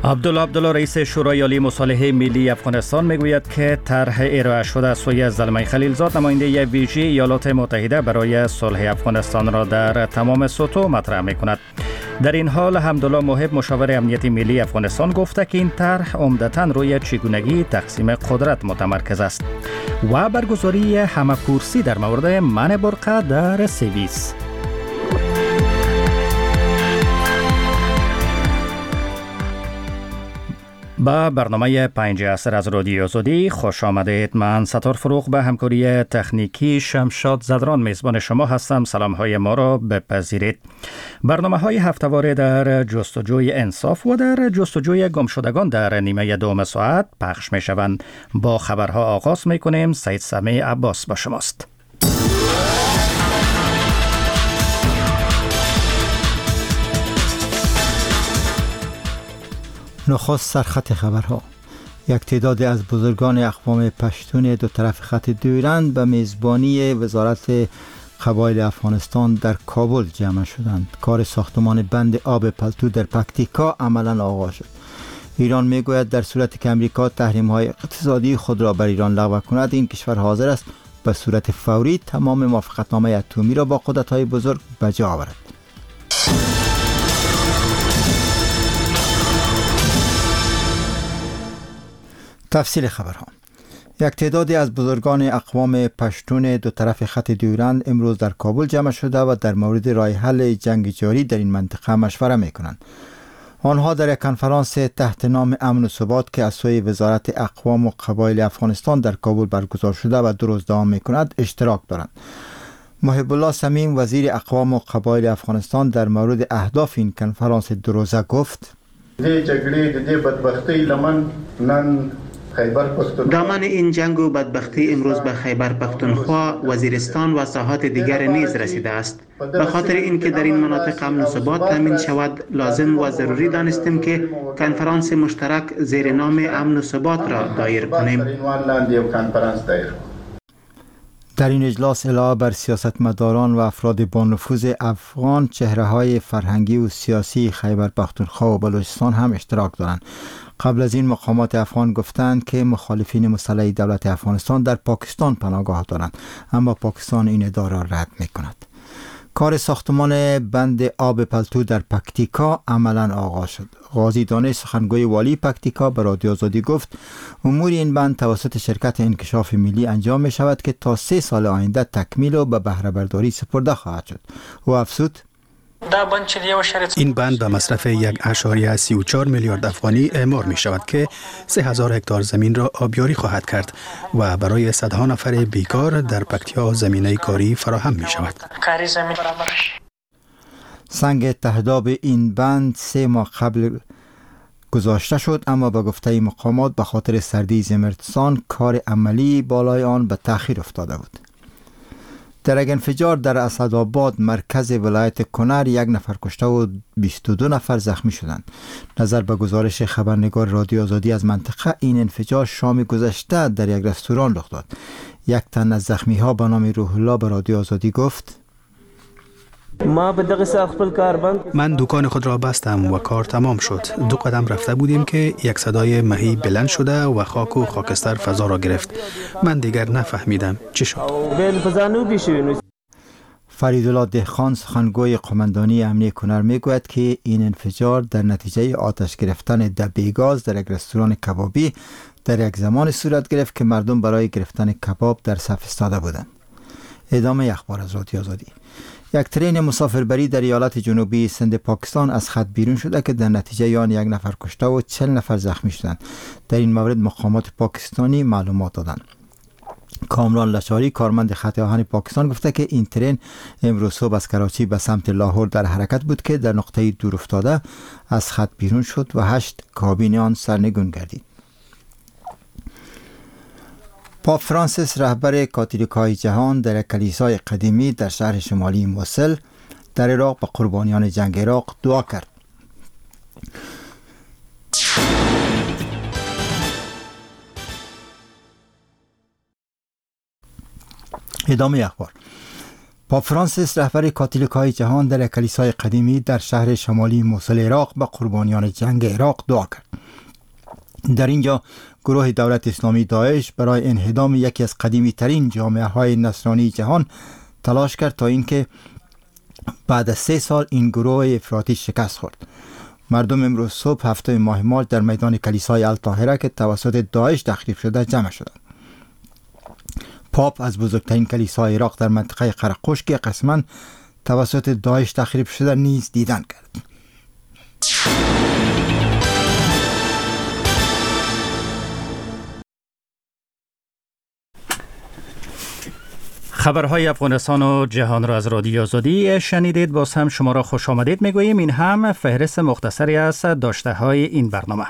عبدالله رئیس شورای عالی مصالحه ملی افغانستان میگوید که طرح ارائه شده از سوی زلمه خلیلزاد نماینده ویژه ایالات متحده برای صلح افغانستان را در تمام سطوح مطرح میکند. در این حال حمدالله موهب مشاور امنیت ملی افغانستان گفته که این طرح عمدتاً روی چگونگی تقسیم قدرت متمرکز است و برگزاری همه‌پرسی در مورد منع برقع در سوئیس. با برنامه 5 عصر از رادیو آزادی خوش آمدید. من ستار فروغ به همکاری تکنیکی شمشاد زدران میزبان شما هستم. سلام های ما را بپذیرید. برنامه های هفته‌واره در جستجوی انصاف و در جستجوی گمشدگان در نیمه دوم ساعت پخش می شوند. با خبرها آغاز می کنیم. سید سمیع عباس با شماست. نخست سرخط خبرها. یک تعداد از بزرگان اقوام پشتون دو طرف خط دویرند به میزبانی وزارت قبایل افغانستان در کابل جمع شدند. کار ساختمان بند آب پلتو در پکتیکا عملا آغاز شد. ایران میگوید در صورت که امریکا تحریم‌های اقتصادی خود را بر ایران لغو کند، این کشور حاضر است به صورت فوری تمام موافقتنامه اتمی را با قدرت‌های بزرگ به جا آورد. تفصیل خبرها. یک تعدادی از بزرگان اقوام پشتون دو طرف خط دویرند امروز در کابل جمع شده و در مورد راه حل جنگ جاری در این منطقه مشوره می کنند. آنها در یک کنفرانس تحت نام امن و ثبات که از سوی وزارت اقوام و قبایل افغانستان در کابل برگزار شده و 2 روز دوام می کند اشتراک دارند. محب الله صمیم وزیر اقوام و قبایل افغانستان در مورد اهداف این کنفرانس 2 روزه گفت: دامن این جنگ و بدبختی امروز به خیبر پختونخوا، وزیرستان و ساحات دیگر نیز رسیده است. به خاطر اینکه در این مناطق امن و ثبات تامین شود، لازم و ضروری دانستیم که کنفرانس مشترک زیر نام امن و ثبات را دایر کنیم. در این اجلاس علاوه بر سیاستمداران و افراد با نفوذ افغان، چهره‌های فرهنگی و سیاسی خیبر پختونخوا و بلوچستان هم اشتراک دارند. قبل از این مقامات افغان گفتند که مخالفین مسلح دولت افغانستان در پاکستان پناهگاه دارند، اما پاکستان این ادعا را رد می‌کند. کار ساختمان بند آب پلتو در پکتیکا عملاً آغاز شد. غازی دانش سخنگوی والی پکتیکا به رادیو آزادی گفت امور این بند توسط شرکت انکشاف ملی انجام می شود که تا 3 سال آینده تکمیل و به بهره برداری سپرده خواهد شد. او افزود: این بند به مصرف 1.34 میلیارد افغانی اعمار می شود که 3000 هکتار زمین را آبیاری خواهد کرد و برای صدها نفر بیکار در پکتیا زمینه کاری فراهم می شود. سنگ تهداب این بند 3 ماه قبل گذاشته شد، اما به گفته مقامات به خاطر سردی زمستان کار عملی بالای آن به تأخیر افتاده بود. در یک انفجار در اسدآباد مرکز ولایت کنر 1 نفر کشته و 22 نفر زخمی شدند. نظر به گزارش خبرنگار رادیو آزادی از منطقه، این انفجار شام گذشته در یک رستوران رخ داد. یک تن از زخمی ها به نام روح الله به رادیو آزادی گفت: من دکان خود را بستم و کار تمام شد. 2 قدم رفته بودیم که یک صدای مهی بلند شده و خاک و خاکستر فضا را گرفت. من دیگر نفهمیدم چی شد. فریدالله دهخان سخنگوی قماندانی امنیه کنر میگوید که این انفجار در نتیجه آتش گرفتن دبه گاز در یک رستوران کبابی در یک زمان صورت گرفت که مردم برای گرفتن کباب در صف ایستاده بودند. ادامه اخبار از رادیو آزادی. یک ترین مسافربری در ایالت جنوبی سند پاکستان از خط بیرون شده که در نتیجه آن 1 نفر کشته و 40 نفر زخمی شدند. در این مورد مقامات پاکستانی معلومات دادند. کامران لشاری کارمند خط آهن پاکستان گفته که این ترین امروز صبح از کراچی به سمت لاهور در حرکت بود که در نقطه دور افتاده از خط بیرون شد و 8 کابین آن سرنگون گردید. پاپ فرانسیس رهبر کاتولیکای جهان در کلیسای قدیمی در شهر شمالی موصل در عراق به قربانیان جنگ عراق دعا کرد. ادامه اخبار. پاپ فرانسیس رهبر کاتولیکای جهان در کلیسای قدیمی در شهر شمالی موصل عراق به قربانیان جنگ عراق دعا کرد. در اینجا گروه دولت اسلامی داعش برای انهدام یکی از قدیمی ترین جامعه های نصرانی جهان تلاش کرد تا اینکه بعد از 3 سال این گروه افراطی شکست خورد. مردم امروز صبح 7 ماه مارچ در میدان کلیسای الطاهره که توسط داعش تخریب شده جمع شدند. پاپ از بزرگترین کلیسای عراق در منطقه قرقوش که قسماً توسط داعش تخریب شده نیز دیدن کرد. خبرهای افغانستان و جهان را از رادیو آزادی شنیدید. باز هم شما را خوش آمدید میگوییم. این هم فهرست مختصری از داشته های این برنامه.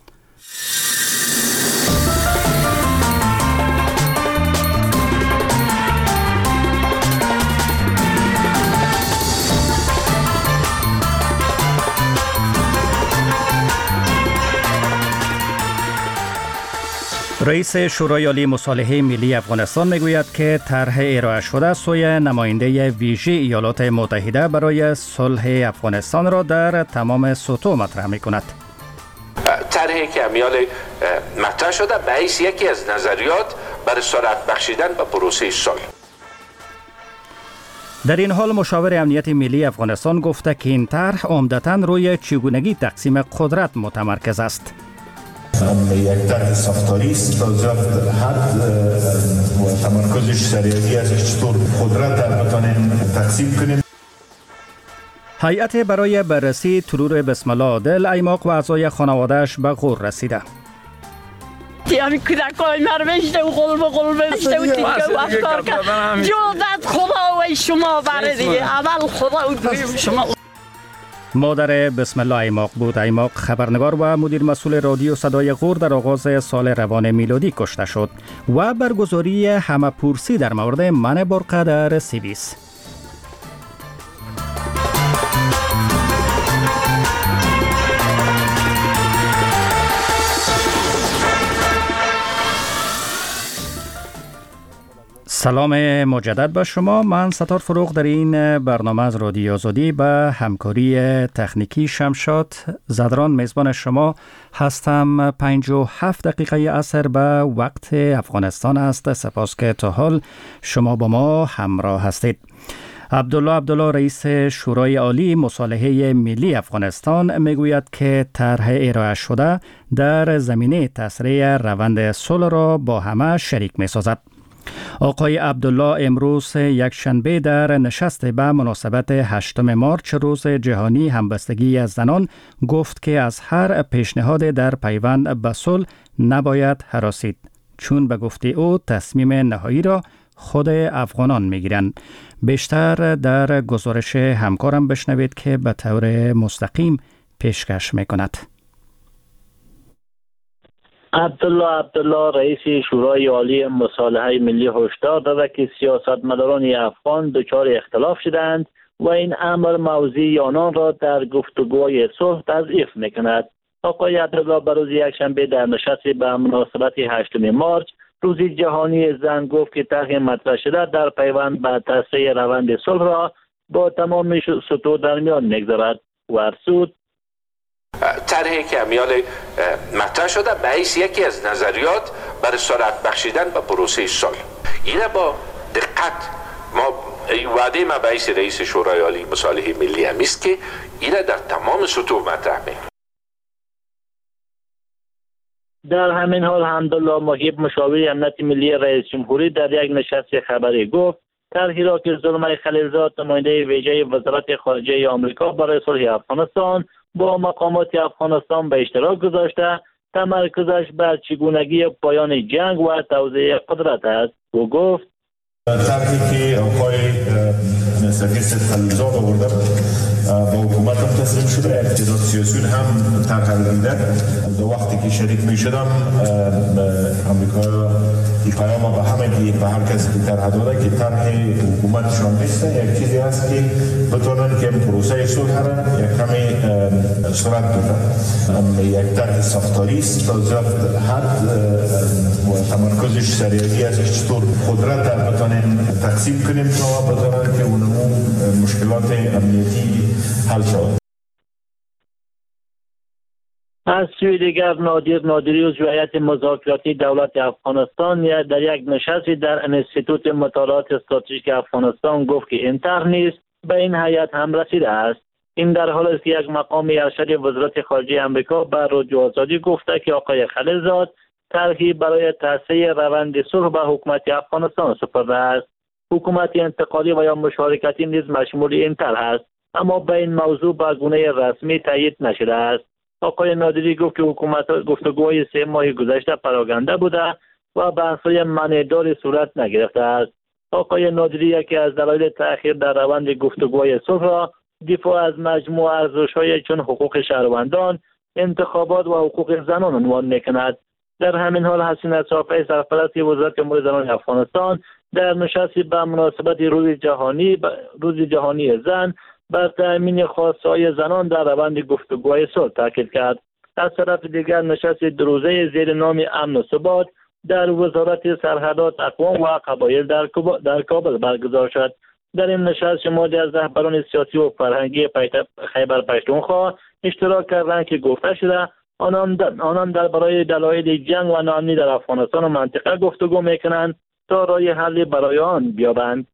رئیس شورای عالی مصالحه ملی افغانستان میگوید که طرح ارائه شده سوی نماینده ویژه ایالات متحده برای صلح افغانستان را در تمام سطوح مطرح میکند. طرحی که امیال مطرح شده به حیث یکی از نظریات برای سرعت بخشیدن به پروسه صلح. در این حال مشاور امنیت ملی افغانستان گفته که این طرح عمدتاً روی چگونگی تقسیم قدرت متمرکز است. یک طرح ساختاری است تا حد و تمرکزش سریعی ازش چطور قدرت در بتانیم تقسیم کنیم. هیئت برای بررسی ترور بسم الله عادل ایماق و اعضای خانواده‌اش به غور رسیده. یعنی کودکای مرمشته و قلبه اشته و تیکه و افکار که جودت خدا و شما بره دیگه. اول خدا و دویم شما. مادر بسم الله ایماق بود. ایماق خبرنگار و مدیر مسئول رادیو صدای غور در آغاز سال روان میلادی کشته شد و برگزاری همه پرسی در مورد منع برقع در سیویس. سلام مجدد به شما. من ستار فروغ در این برنامه از رادیو آزادی به همکاری تکنیکی شمشاد زدران میزبان شما هستم. 57 دقیقه عصر به وقت افغانستان است. سپاس که تا حال شما با ما همراه هستید. عبدالله رئیس شورای عالی مصالحه ملی افغانستان میگوید که طرح ارائه شده در زمینه تسریع روند صلح را با همه شریک میسازد. آقای عبدالله امروز یک شنبه در نشست به مناسبت 8 مارچ روز جهانی همبستگی زنان گفت که از هر پیشنهاد در پیوند به صلح نباید هراسید، چون به گفته او تصمیم نهایی را خود افغانان میگیرند. بیشتر در گزارش همکارم بشنوید که به طور مستقیم پیشکش میکند. عبدالله رئیس شورای عالی مصالحه ملی هشدار داده که سیاستمداران افغان دچار اختلاف شدند و این امر موضوع آنان را در گفتگوهای صلح تضعیف میکند. آقای عبدالله به روز یکشنبه در نشست به مناسبت 8 مارچ روز جهانی زن گفت که طرح مطرح شده در پیوند به تسریع روند صلح را با تمام سطوح در میان میگذارد و افزود طرحی که امیال مطرح شده به حیث یکی از نظریات برای سرعت بخشیدن به پروسه صلح. اینه با دقت ما وعده ما به حیث رئیس شورای عالی مصالحه ملی هم است که اینه در تمام سطوح مطرح میکنه. در همین حال حمدالله محیب مشاور امنیت ملی رئیس جمهوری در یک نشست خبری گفت طرحی را که زلمای خلیلزاد نماینده ویژه وزارت خارجه آمریکا برای صلح افغانستان با مقامات افغانستان به اشتراک گذاشته تمرکزش بر چگونگی پایان جنگ و توزیع قدرت است. او گفت طرحی که آقای سفیر سید خلیلزاد آورده با حکومت هم تسلیم شده، اقتدار سیاسیون هم طرح دیده. دو وقتی که شریک می شدم امریکا این پیام به همه که به هر کسی که طرح داره که طرح حکومتشان نیست، یک چیزی هست که بتونن که پروسه صلح را یک کمی سرعت بدن. یک طرح ساختاری است تا زیاد حد و تمرکز تمرکزش سریعی است چطور قدرت در بتانیم تقسیم کنیم تا بتانیم که اونمون مشکلات امنیتی حل شود. از سوی دیگر نادر نادری عضو هیئت مذاکراتی دولت افغانستان در یک نشستی در انستیتوت مطالعات استراتژیک افغانستان گفت که این طرح نیز به این هیئت هم رسیده است. این در حالی است که یک مقام ارشد وزارت خارجه آمریکا بر رجوع آزادی گفته که آقای خلیلزاد طرحی برای توسعه روند صلح به حکومت افغانستان سپرده است. حکومت انتقالی و یا مشارکتی نیز مشمول این طرح است، اما به این موضوع به گونه رسمی تایید نشده است. آقای نادری گفت که حکومت گفتگوهای 3 ماه گذشته پراکنده بوده و بحث‌های معنیداری صورت نگرفته است. آقای نادری یکی از دلایل تأخیر در روند گفتگوهای صلح را دفاع از مجموع ارزش‌های چون حقوق شهروندان، انتخابات و حقوق زنان عنوان می‌کند. در همین حال حسین صافی سرپرست وزارت امور زنان افغانستان در نشستی به مناسبت روز جهانی زن بر تأمین خواسته‌های زنان در روند گفتگوهای صلح تاکید کرد. از طرف دیگر نشست 2 روزه زیر نام امن و ثبات در وزارت سرحدات اقوام و قبایل در کابل برگزار شد. در این نشست شماری از رهبران سیاسی و فرهنگی خیبر پختونخوا اشتراک کردند که گفته شده آنان برای دلایل جنگ و ناامنی در افغانستان و منطقه گفتگو میکنند تا راه حلی برای آن بیابند.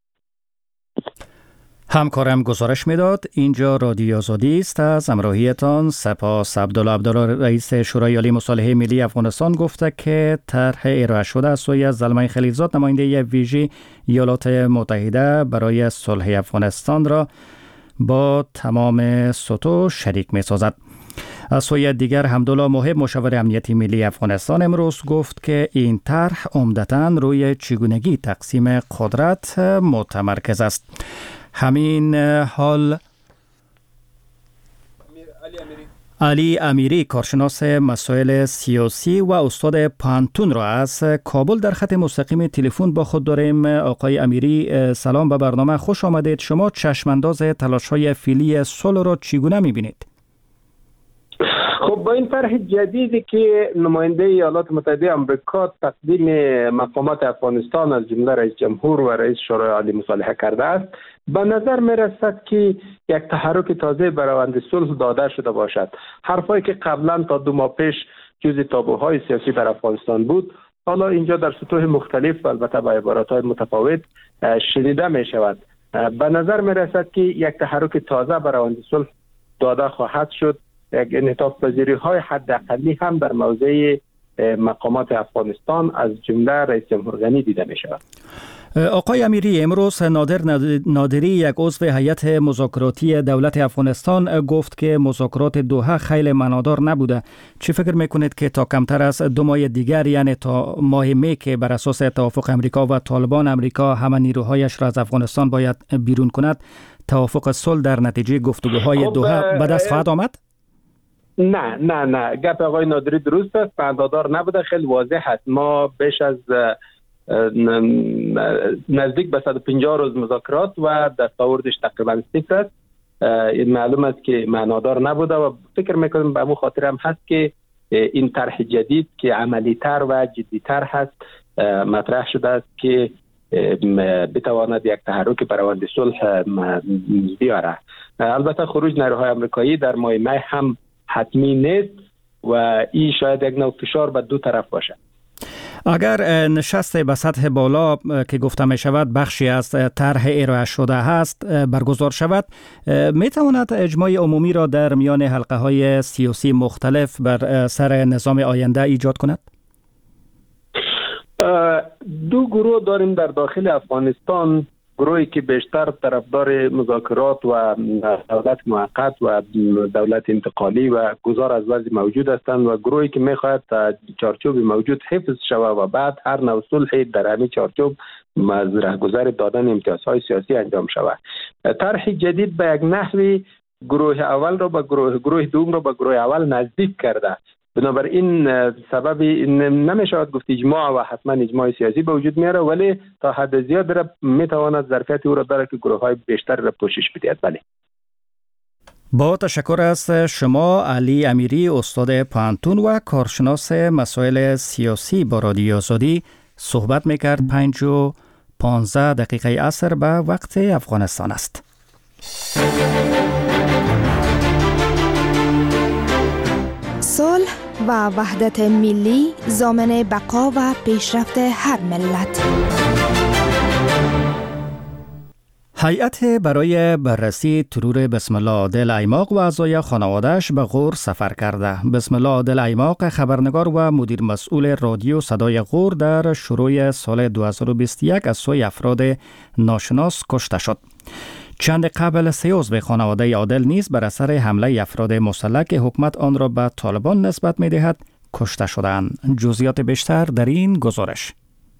همکارم گزارش میداد. اینجا رادیو آزادی است. از همراهیتان سپاس. عبدالله رئیس شورای عالی مصالحه ملی افغانستان گفته که طرح ارائه شده از سوی زلمه خلیلزاد نماینده ویژه ایالات متحده برای صلح افغانستان را با تمام سطوح شریک می سازد. از سوی دیگر حمدالله محب مشاور امنیتی ملی افغانستان امروز گفت که این طرح عمدتاً روی چگونگی تقسیم قدرت متمرکز است. همین حال علی امیری کارشناس مسائل سیاسی و استاد پانتون را از کابل در خط مستقیم تلفن با خود داریم. آقای امیری سلام، به برنامه خوش آمدید. شما چشمانداز تلاش‌های فعلی صلح را چگونه می‌بینید؟ خب با این طرح جدیدی که نماینده ایالات متحده آمریکا تقدیم مقامات افغانستان از جمله رئیس جمهور و رئیس شورای عالی مصالحه کرده است، به نظر می رسد که یک تحرک تازه بر روند صلح داده شده باشد. حرفایی که قبلا تا 2 ماه پیش جزء تابوهای سیاسی در افغانستان بود، حالا اینجا در سطوح مختلف و البته با عبارات‌های متفاوت شنیده می شود. به نظر می رسد که یک تحرک تازه بر روند صلح داده خواهد شد. یک انعطاف پذیری های حداقلی هم در موضع مقامات افغانستان از جمله رئیس جمهور غنی دیده می شود. آقای امیری، امروز نادر نادری یک عضو هیئت مذاکراتی دولت افغانستان گفت که مذاکرات دوحه خیلی معنادار نبوده. چی فکر میکنید که تا کمتر از 2 ماه دیگر، یعنی تا ماه می که بر اساس توافق امریکا و طالبان امریکا همه نیروهایش را از افغانستان باید بیرون کند، توافق صلح در نتیجه گفتگوهای دوحه به دست خواهد آمد؟ نه گپ آقای نادری درست است، معنادار نبوده. خیلی واضح است. ما بیش از نزدیک به 150 روز مذاکرات و دستاوردش تقریبا 0 است. این معلوم است که معنادار نبوده و فکر میکنم به همون خاطر هم هست که این طرح جدید که عملی‌تر و جدی‌تر هست مطرح شده است که بتواند یک تحرک بر روند صلح بیاره. البته خروج نیروهای آمریکایی در ماه می هم حتمی نیست و این شاید یک نوع فشار به 2 طرف باشد. اگر نشست به سطح بالا که گفته می شود بخشی از طرح ارائه شده هست برگزار شود، می تواند اجماع عمومی را در میان حلقه های سیاسی مختلف بر سر نظام آینده ایجاد کند؟ 2 گروه داریم در داخل افغانستان. گروهی که بیشتر طرفدار مذاکرات و دولت موقت و دولت انتقالی و گذار از وضع موجود هستند و گروهی که میخواهد چارچوب موجود حفظ شود و بعد هر نوع صلح در همین چارچوب از رهگذر دادن امتیازهای سیاسی انجام شود. طرح جدید به یک نحوی گروه اول را به گروه دوم را به گروه اول نزدیک کرده. بنابراین سبب نمی شود گفت اجماع و حتما اجماع سیاسی به وجود میاره، ولی تا حد زیاد می تواند ظرفیت او را داره که گروه های بیشتر را پوشش بدهد. بله. با تشکر از شما علی امیری، استاد پانتون و کارشناس مسائل سیاسی با رادیو آزادی صحبت میکرد. 5:15 عصر به وقت افغانستان است. صلح و وحدت ملی ضامن بقا و پیشرفت هر ملت. هیئت برای بررسی ترور بسم الله عادل ایماق و اعضای خانواده‌اش به غور سفر کرده. بسم الله عادل ایماق خبرنگار و مدیر مسئول رادیو صدای غور در شروع سال 2021 از سوی افراد ناشناس کشته شد. چند قبل 3 عضو خانواده عادل نیز بر اثر حمله افراد مسلح که حکومت آن را به طالبان نسبت می‌دهد کشته شدند. جزئیات بیشتر در این گزارش.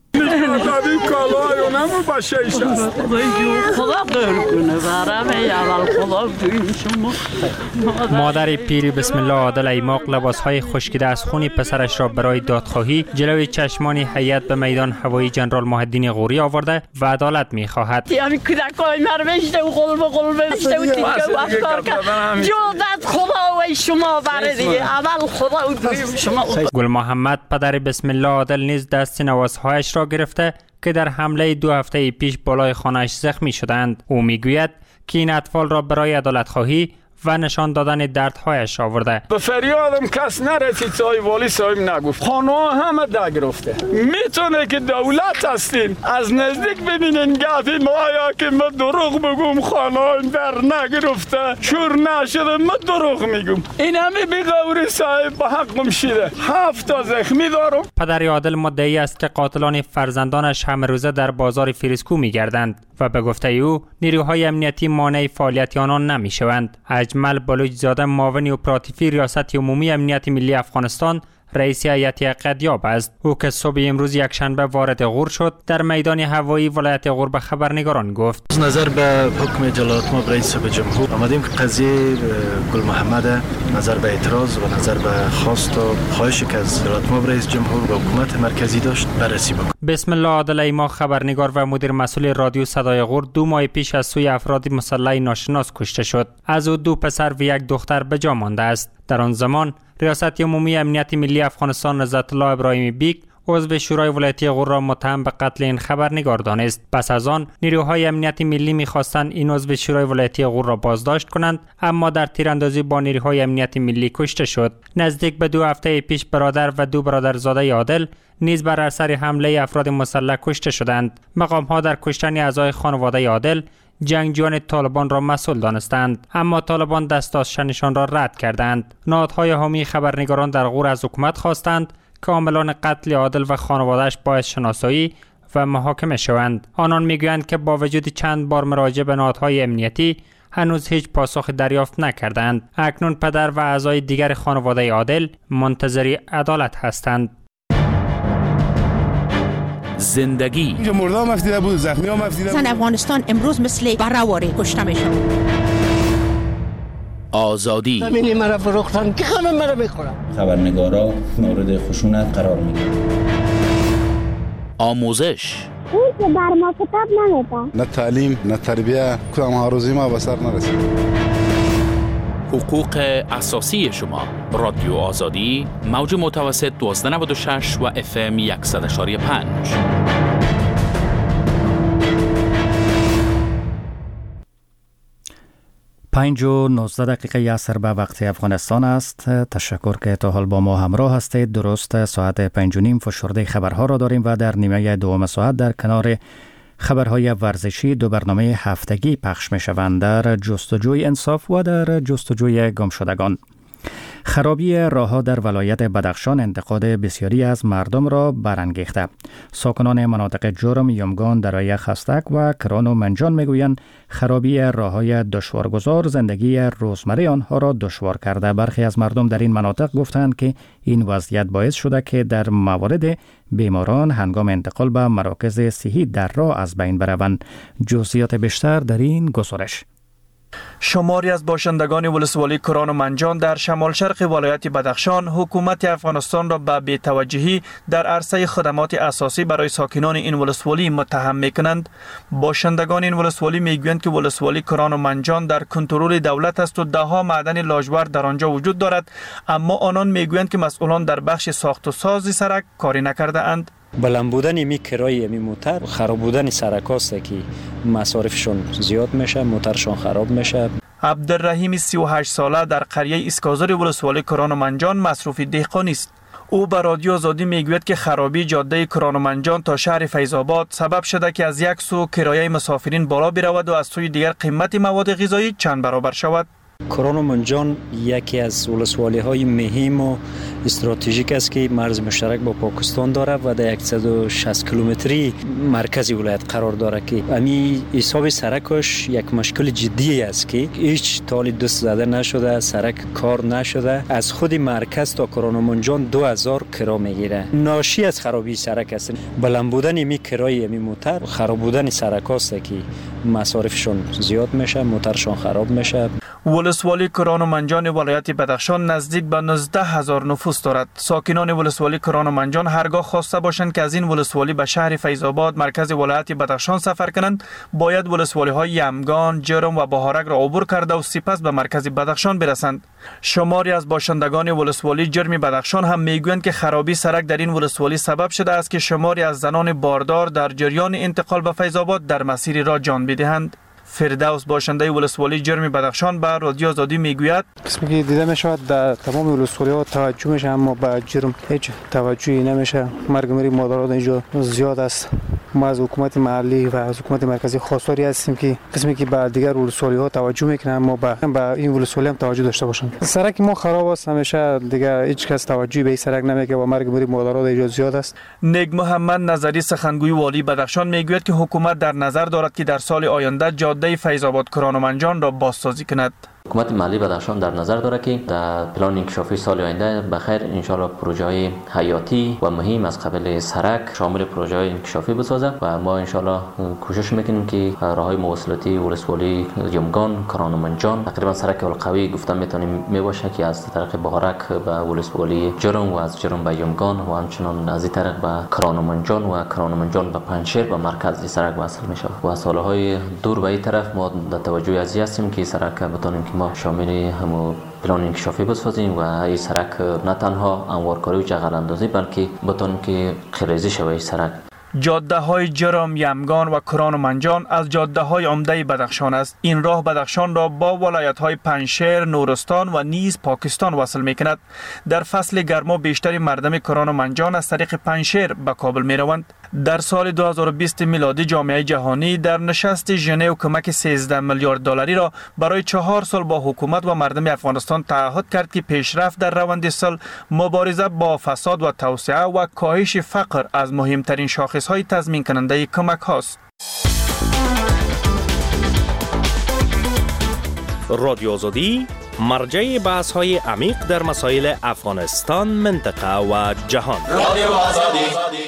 مادر پیر بسم الله عادل ایماق لباسهای خشکیده از خون پسرش را برای دادخواهی جلوی چشمان هیئت به میدان هوایی جنرال محدین غوری آورده و عدالت می‌خواهد. یعنی کودکای مرمشته و قلب بشته و تیکه و افکار کرد. جودت خدا و شما بره دیگه. اول خدا و دویم شما. گل محمد پدر بسم الله عادل نیز دست نوازهایش را گرفته که در حمله 2 هفته پیش بالای خانه‌اش زخمی شدند. او میگوید که این اطفال را برای عدالت خواهی و نشان دادن دردهایش آورده. به فریادم کس نرسید، سای والی صاحب نگفت. خانه همه در گرفته. میتونه که دولت هستین از نزدیک ببینین گفی مایا که من دروغ بگم خانه در نگرفته شور نشده من دروغ میگم. این همه بیغوری صاحب به حقم شده. 7 تا زخمی دارم. پدر عادل مدعی است که قاتلان فرزندانش همه روزه در بازار فریسکو میگردند و به گفته او نیروهای امنیتی مانع فعالیت آنان نمیشوند. اجمل بلوچ زاده معاون اپراتیفی ریاست عمومی امنیت ملی افغانستان رئیس هیئت قدیاب است. او که صبح امروز یکشنبه وارد غور شد در میدان هوایی ولایت غور به خبرنگاران گفت از نظر به حکم جلالتمآب رئیس جمهور آمدیم که قضیه گل محمد نظر به اعتراض و نظر به خواست و خواهشی که از جلالتمآب رئیس جمهور و حکومت مرکزی داشت بررسی بکنیم. بسم الله عادل ایماق خبرنگار و مدیر مسئول رادیو صدای غور 2 ماه پیش از سوی افراد مسلح ناشناس کشته شد. از او 2 پسر و 1 دختر به جا مانده است. در آن زمان ریاست عمومی امنیت ملی افغانستان عزت الله ابراهیمی بیگ عضو شورای ولایتی غور را متهم به قتل این خبرنگار دانست. پس از آن نیروهای امنیت ملی می‌خواستند این عضو شورای ولایتی غور را بازداشت کنند، اما در تیراندازی با نیروهای امنیت ملی کشته شد. نزدیک به 2 هفته پیش برادر و 2 برادرزاده عادل نیز بر اثر حمله افراد مسلح کشته شدند. مقام‌ها در کشتن اعضای خانواده عادل جنگجویان طالبان را مسئول دانستند، اما طالبان دستاشنشان را رد کردند. نهادهای حامی خبرنگاران در غور از حکومت خواستند که عاملان قتل عادل و خانواده‌اش باید شناسایی و محاکمه شوند. آنان میگویند که با وجود چند بار مراجعه به نهادهای امنیتی هنوز هیچ پاسخ دریافت نکردند. اکنون پدر و اعضای دیگر خانواده عادل منتظر عدالت هستند. زندگی مردم افتیده بود، زخمی هم افتیده بود. زن افغانستان امروز مثل برهواری کشته میشن. آزادی زمینی مرا فروختن که همه مرا میخورن. خبرنگارا مورد خشونت قرار میگیرن. آموزش اون که بر ما کتاب نمیده. نه تعلیم نه تربیه کدام هاروزی ما به سر نرسید. حقوق اساسی شما. رادیو آزادی موج متوسط 1296 و FM 100.5. پنج و 19 عصر به وقت افغانستان است. تشکر که تا حال با ما همراه هستید. درست ساعت 5:30 فشرده خبرها را داریم و در نیمه دوم ساعت در کنار خبرهای ورزشی 2 برنامه هفتگی پخش می شوند، در جستجوی انصاف و در جستجوی گمشدگان. خرابی راه‌ها در ولایت بدخشان انتقاد بسیاری از مردم را برانگیخته. ساکنان مناطق جرم، یمگان، درای خستک و کران و منجان میگویند خرابی راه‌های دشوارگذار زندگی روزمره آنها را دشوار کرده. برخی از مردم در این مناطق گفتند که این وضعیت باعث شده که در موارد بیماران هنگام انتقال به مراکز صحی در راه از بین بروند. جزئیات بیشتر در این گزارش. شماری از باشندگان ولسوالی کران و منجان در شمال شرق ولایت بدخشان حکومت افغانستان را به بی‌توجهی در عرصه خدمات اساسی برای ساکنان این ولسوالی متهم می‌کنند. باشندگان این ولسوالی می‌گویند که ولسوالی کران و منجان در کنترل دولت است و ده‌ها معدن لاجورد در آنجا وجود دارد، اما آنان می‌گویند که مسئولان در بخش ساخت و ساز سرک کاری نکرده اند. بلند بودن می کرایه می موتر، خراب بودن سرک است که مصارفشون زیاد میشه، موترشون خراب میشه. عبدالرحیم 38 ساله در قریه اسکازر ولسوالی کران و منجان مصروف دهقانی است. او به رادیو آزادی میگوید که خرابی جاده کران و منجان تا شهر فیض‌آباد سبب شده که از یک سو کرایه مسافرین بالا برود و از سوی دیگر قیمت مواد غذایی چند برابر شود. کران و منجان یکی از ولسوالی های مهم و استراتژیک است که مرز مشترک با پاکستان داره و در 160 کیلومتری مرکز ولایت قرار داره که امی حساب سرکش یک مشکل جدی است که هیچ تالی دست زده نشده، سرک کار نشده. از خود مرکز تا کران و منجان 2000 کرا میگیره. ناشی از خرابی سرک است. بلند بودن می کرایه می موتر، خراب بودن سرک است که مصارفشون زیاد میشه، موترشون خراب میشه. ولسوالی کران و منجان ولایت بدخشان نزدیک به 19,000 نفوس دارد. ساکنان ولسوالی کران و منجان هرگاه خواسته باشند که از این ولسوالی به شهر فیض‌آباد مرکز ولایت بدخشان سفر کنند، باید ولسوالی های یمگان، جرم و بهارک را عبور کرده و سپس به مرکز بدخشان برسند. شماری از باشندگان ولسوالی جرم بدخشان هم میگویند که خرابی سرک در این ولسوالی سبب شده است که شماری از زنان باردار در جریان انتقال به فیض‌آباد در مسیر را جان بدهند. فردوس باشنده ولسوالی جرم بدخشان به رادیو آزادی میگوید قسمی که دیده میشود در تمام ولسوالی ها توجه میشه، اما به جرم هیچ توجهی نمیشه. مرگ مری مادران اینجا زیاد است. ما از حکومت محلی و از حکومت مرکزی خواستاری هستیم که قسمی که به دیگر ولسوالی ها توجه میکنن، اما به این ولسوالی هم توجه داشته باشن. سرک ما خراب است، همیشه دیگه هیچ کس توجهی به این سرک نمیکنه و مرگ مری مادران اینجا زیاد است. نگ محمد نظری سخنگوی والی بدخشان میگوید که حکومت در نظر دارد که در سال آینده جاده فیض‌آباد کران و منجان را بازسازی کند. حکومت محلی بدخشان در نظر دارد که در پلان انکشافی سال آینده بخیر انشالله پروژه های حیاتی و مهم از قبل سرک شامل پروژه های انکشافی بسازد و ما انشالله کوشش میکنیم که راههای مواصلاتی ولسوالی یمگان کران و منجان تقریبا سرک القوی گفتم میتونیم میباشه که از طریق بهارک به ولسوالی جرم و از جرم به یمگان و همچنان از این طریق به کران و منجان و کران و منجان به پنجشیر به مرکز سرک وصل میشه و سالهای دور به این طرف ما در توجه از هستیم که سرک بتونیم که ما شامل همو پلان انکشافی بسازیم و این سرک نه تنها انوارکاری و جغل اندازی بلکه بتونیم که خریزی شوه سرک. جاده های جرم، یمگان و کران و منجان از جاده های عمده بدخشان است. این راه بدخشان را با ولایت های پنجشیر، نورستان و نیز پاکستان وصل می کند. در فصل گرما بیشتر مردم کران و منجان از طریق پنجشیر به کابل می روند. در سال 2020 میلادی جامعه جهانی در نشست ژنو کمک 13 میلیارد دلاری را برای 4 سال با حکومت و مردم افغانستان تعهد کرد که پیشرفت در روند صلح، مبارزه با فساد و توسعه و کاهش فقر از مهمترین شاخصهای تضمین کننده کمک هاست. رادیو آزادی مرجع بحث های عمیق در مسائل افغانستان، منطقه و جهان. رادیو آزادی.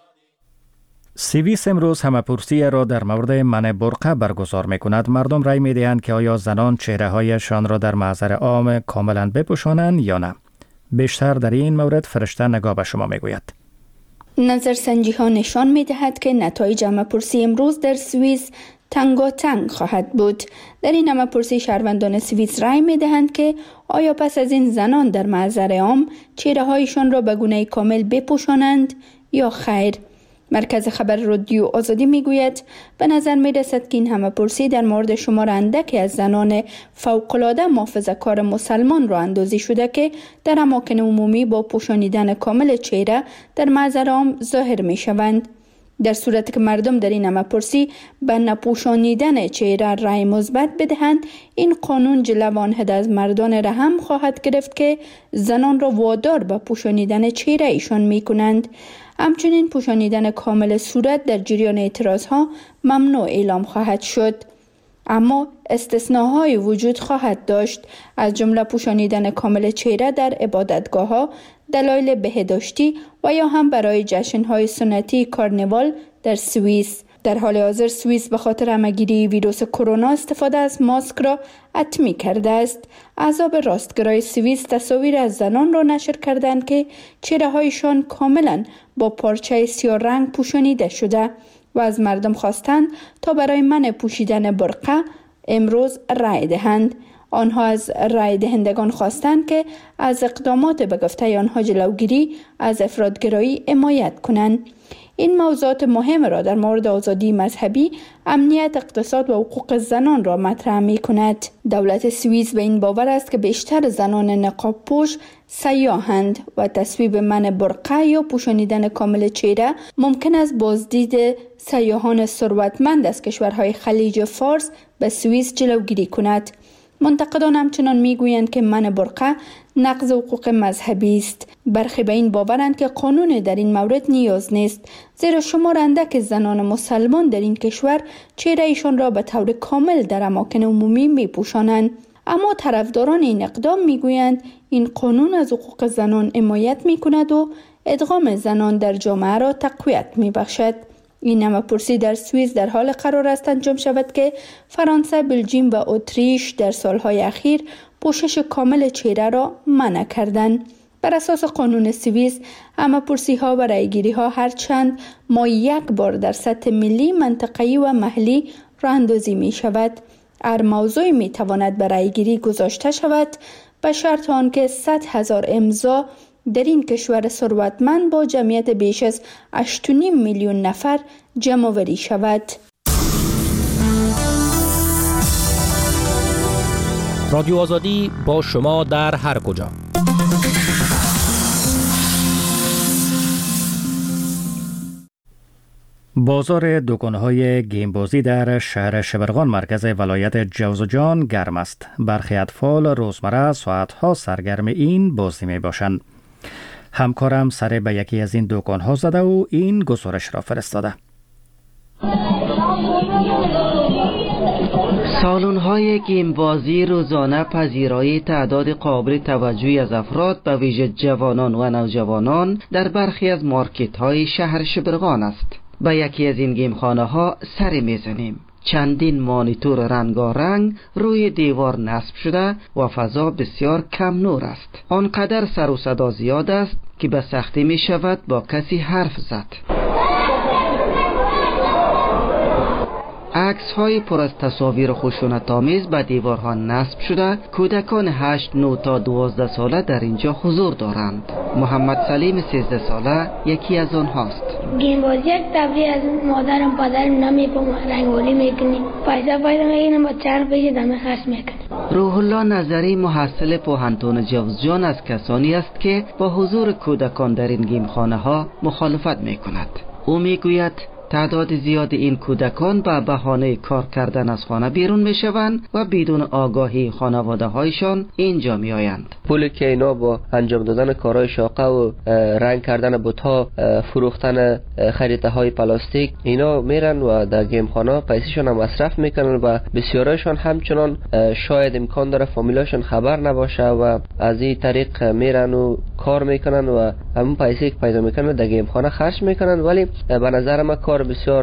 سوئیس امروز همه‌پرسی را در مورد منع برقع برگزار می‌کند. مردم رای می‌دهند که آیا زنان چهره‌هایشان را در محضر عام کاملاً بپوشانند یا نه. بیشتر در این مورد فرشته نگاه به شما می‌گوید. نظرسنجی ها نشان می‌دهد که نتایج همه‌پرسی امروز در سوئیس تنگاتنگ خواهد بود. در این همه‌پرسی شهروندان سوئیس رای می‌دهند که آیا پس از این زنان در محضر عام چهره‌هایشان را به گونه کامل بپوشانند یا خیر. مرکز خبر رادیو آزادی میگوید به نظر میرسد که این همه‌پرسی در مورد شمار اندکی از زنان فوق‌العاده محافظه‌کار مسلمان را اندازی شده که در اماکن عمومی با پوشانیدن کامل چهره در محضر عام ظاهر میشوند. در صورتی که مردم در این همه‌پرسی به نپوشانیدن چهره رای مثبت بدهند، این قانون جلو آن حد از مردان رحم خواهد گرفت که زنان را وادار به پوشانیدن چهره ایشان میکنند. همچنین پوشانیدن کامل صورت در جریان اعتراضها ممنوع اعلام خواهد شد. اما استثناهای وجود خواهد داشت، از جمله پوشانیدن کامل چهره در عبادتگاه‌ها، دلایل بهداشتی و یا هم برای جشن‌های سنتی کارنوال در سوئیس. در حال حاضر سوئیس به خاطر همه‌گیری ویروس کرونا استفاده از ماسک را حتمی کرده است. احزاب راستگرای سوئیس تصاویر از زنان را نشر کردند که چهره‌هایشان کاملا با پارچه سیاه رنگ پوشانیده شده و از مردم خواستند تا برای منع پوشیدن برقع امروز رای دهند. آنها از رای دهندگان خواستند که از اقدامات به گفته آنها جلوگیری از افراطگرایی حمایت کنند. این موضوعات مهم را در مورد آزادی مذهبی، امنیت، اقتصاد و حقوق زنان را مطرح می کند. دولت سوئیس به این باور است که بیشتر زنان نقاب پوش سیاهند و تصویب منع برقع یا پوشانیدن کامل چهره ممکن است بازدید سیاحان ثروتمند از کشورهای خلیج فارس به سوئیس جلوگیری کند. منتقدان همچنان میگویند که منع برقع نقض حقوق مذهبی است. برخی به این باورند که قانون در این مورد نیاز نیست، زیرا شمار اندک زنان مسلمان در این کشور چهرهشان را به طور کامل در اماکن عمومی میپوشانند. اما طرفداران این اقدام میگویند این قانون از حقوق زنان حمایت میکند و ادغام زنان در جامعه را تقویت میبخشد. این نمایش‌پرسی در سوئیس در حال قرار است انجام شود که فرانسه، بلژیم و اتریش در سالهای اخیر پوشش کامل چهره را منع کردند. بر اساس قانون سوئیس، نمایش‌پرسی‌ها و رایگیری‌ها هر چند ماه یک بار در سطح ملی، منطقه‌ای و محلی راه‌اندازی می‌شود. هر موضوعی می‌تواند به رایگیری گذاشته شود به شرط آنکه 100,000 امضا در این کشور ثروتمند با جمعیت بیش از 8.5 میلیون نفر جمع‌آوری شود. رادیو آزادی با شما در هر کجا. بازار دکان‌های گیمبازی در شهر شبرغان مرکز ولایت جوزجان گرم است. برخی اطفال روزمره ساعت‌ها سرگرم این بازی می‌باشند. همکارم سر به یکی از این دکان‌ها زده و این گزارش را فرستاده. سالن‌های گیمبازی روزانه پذیرای تعداد قابل توجهی از افراد به ویژه جوانان و نوجوانان در برخی از مارکت‌های شهر شبرغان است. به یکی از این گیمخانه‌ها سر می‌زنیم. چندین مانیتور رنگارنگ روی دیوار نصب شده و فضا بسیار کم نور است. آنقدر سر و صدا زیاد است که به سختی می شود با کسی حرف زد. عکس های پر از تصاویر خشونت‌آمیز به دیوارها نصب شده. کودکان 8، 9 تا 12 ساله در اینجا حضور دارند. محمد سلیم 13 ساله یکی از آنهاست. گیمبازی یک تفریح از مادرم پدرم نمی‌پم رنگولی میکنیم. پیسه میگیریم با چند پیش دم خرج میکنیم. روح الله نظری محصل پوهنتون جوزجان از کسانی است که با حضور کودکان در این گیمخانه ها مخالفت میکند. او میگوید تعداد زیاد این کودکان به بهانه کار کردن از خانه بیرون میشوند و بدون آگاهی خانواده هایشان اینجا میآیند. پولی که اینا با انجام دادن کارهای شاقه و رنگ کردن بوت‌ها، فروختن خریطه های پلاستیک، اینا میرن و در گیم خانه پیسه‌شون هم مصرف میکنن و بسیارایشان همچنان شاید امکان داره فامیلاشون خبر نباشه و از این طریق میرن و کار میکنن و همون پیسه که پیدا میکنن در گیم خانه خرج میکنن، ولی به نظر من کار بسیار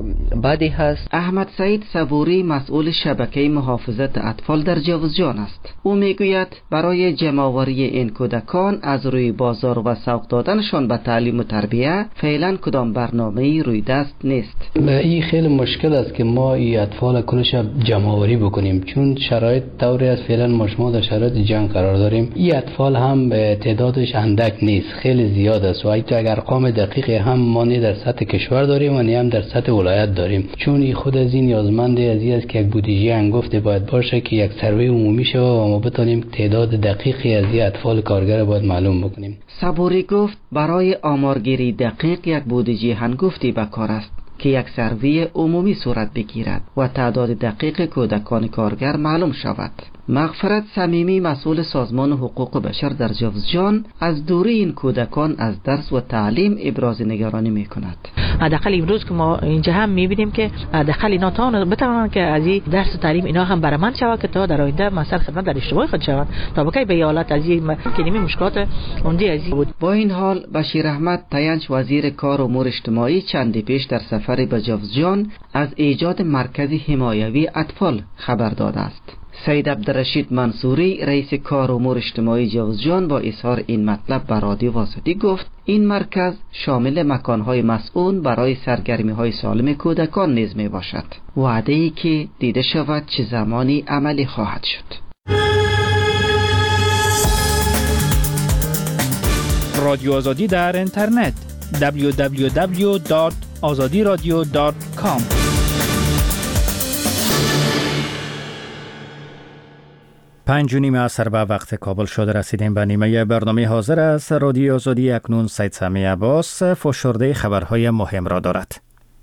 بدی هست. احمد سعید صبوری مسئول شبکه محافظت اطفال در جوزجان است. او میگوید برای جمع‌آوری این کودکان از روی بازار و سوق دادنشان به تعلیم و تربیه فعلا کدام برنامه‌ای روی دست نیست. این خیلی مشکل است که ما این اطفال کلش جمع‌آوری بکنیم، چون شرایط طوری است فعلا ما در شرایط جنگ قرار داریم. این اطفال هم تعدادش اندک نیست، خیلی زیاد است و اگر ارقام دقیقی هم ما نه در سطح کشور داریم و نه هم در سطح ولایت داریم، چون خود از این نیازمنده از این است که یک بودجه هنگفت باید باشه که یک سروی عمومی شود و ما بتونیم تعداد دقیقی از این اطفال کارگر باید معلوم بکنیم. صبوری گفت برای آمارگیری دقیق یک بودجه هنگفتی به کار است که یک سروی عمومی صورت بگیرد و تعداد دقیق کودکان کارگر معلوم شود. مغفرت صمیمی مسئول سازمان حقوق بشر در جوزجان از دوری این کودکان از درس و تعلیم ابراز نگرانی می کند. حداقل امروز که ما اینجا هم میبینیم که حداقل اینا تا بتوانن که از این درس و تعلیم اینا هم برآمد شود که تا در آینده مثلا خدمت در اشتباه خود شوند تا بکی به حالت از این کلمه مشکلات اوندی از بود. با این حال بشیر احمد تاینچ وزیر کار و امور اجتماعی چندی پیش در سفر به جوزجان از ایجاد مرکز حمایوی اطفال خبر داده است. سید عبدالرشید منصوری رئیس کار و امور اجتماعی جوزجان با اظهار این مطلب به رادیو واسطی گفت این مرکز شامل مکانهای مسئول برای سرگرمی‌های سالم کودکان نیز می باشد. وعده‌ای که دیده شود چه زمانی عملی خواهد شد. رادیو آزادی در اینترنت www.azadiradio.com 5:30 عصر به وقت کابل شده رسیدیم به نیمه برنامه حاضر است. رادیو آزادی اکنون سید سمی عباس فشرده خبرهای مهم را دارد.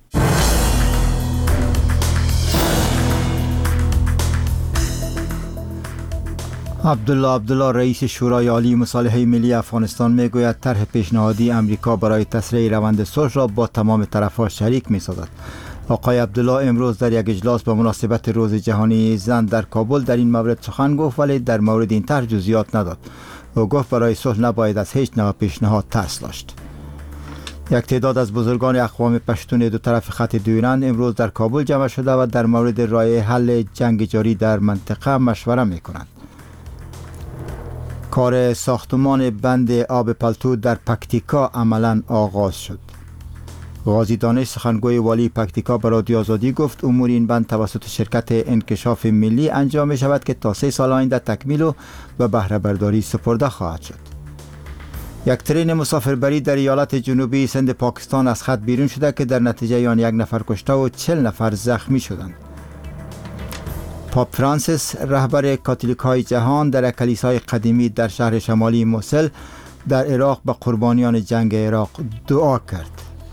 عبدالله رئیس شورای عالی مصالحه ملی افغانستان میگوید طرح پیشنهادی امریکا برای تسریع روند صلح را با تمام طرف‌ها شریک می‌سازد. آقای عبدالله امروز در یک اجلاس به مناسبت روز جهانی زن در کابل در این مورد سخن گفت، ولی در مورد این طرح جزئیات نداد. او گفت برای صلح نباید از هیچ نوع پیشنهاد ترس داشت. یک تعداد از بزرگان اقوام پشتون دو طرف خط دویرند امروز در کابل جمع شده و در مورد راه حل جنگ جاری در منطقه مشوره می‌کنند. کار ساختمان بند آب پلتو در پکتیکا عملاً آغاز شد. غازی دانش سخنگوی والی پکتیکا به رادیو آزادی گفت امور این بند توسط شرکت انکشاف ملی انجام می شود که تا 3 سال آینده تکمیل و به بهره برداری سپرده خواهد شد. یک ترین مسافربری در ایالت جنوبی سند پاکستان از خط بیرون شده که در نتیجه آن 1 نفر کشته و 40 نفر زخمی شدند. پاپ فرانسیس رهبر کاتولیک‌های جهان در کلیسای قدیمی در شهر شمالی موسل در عراق به قربانیان جنگ عراق دعا کرد.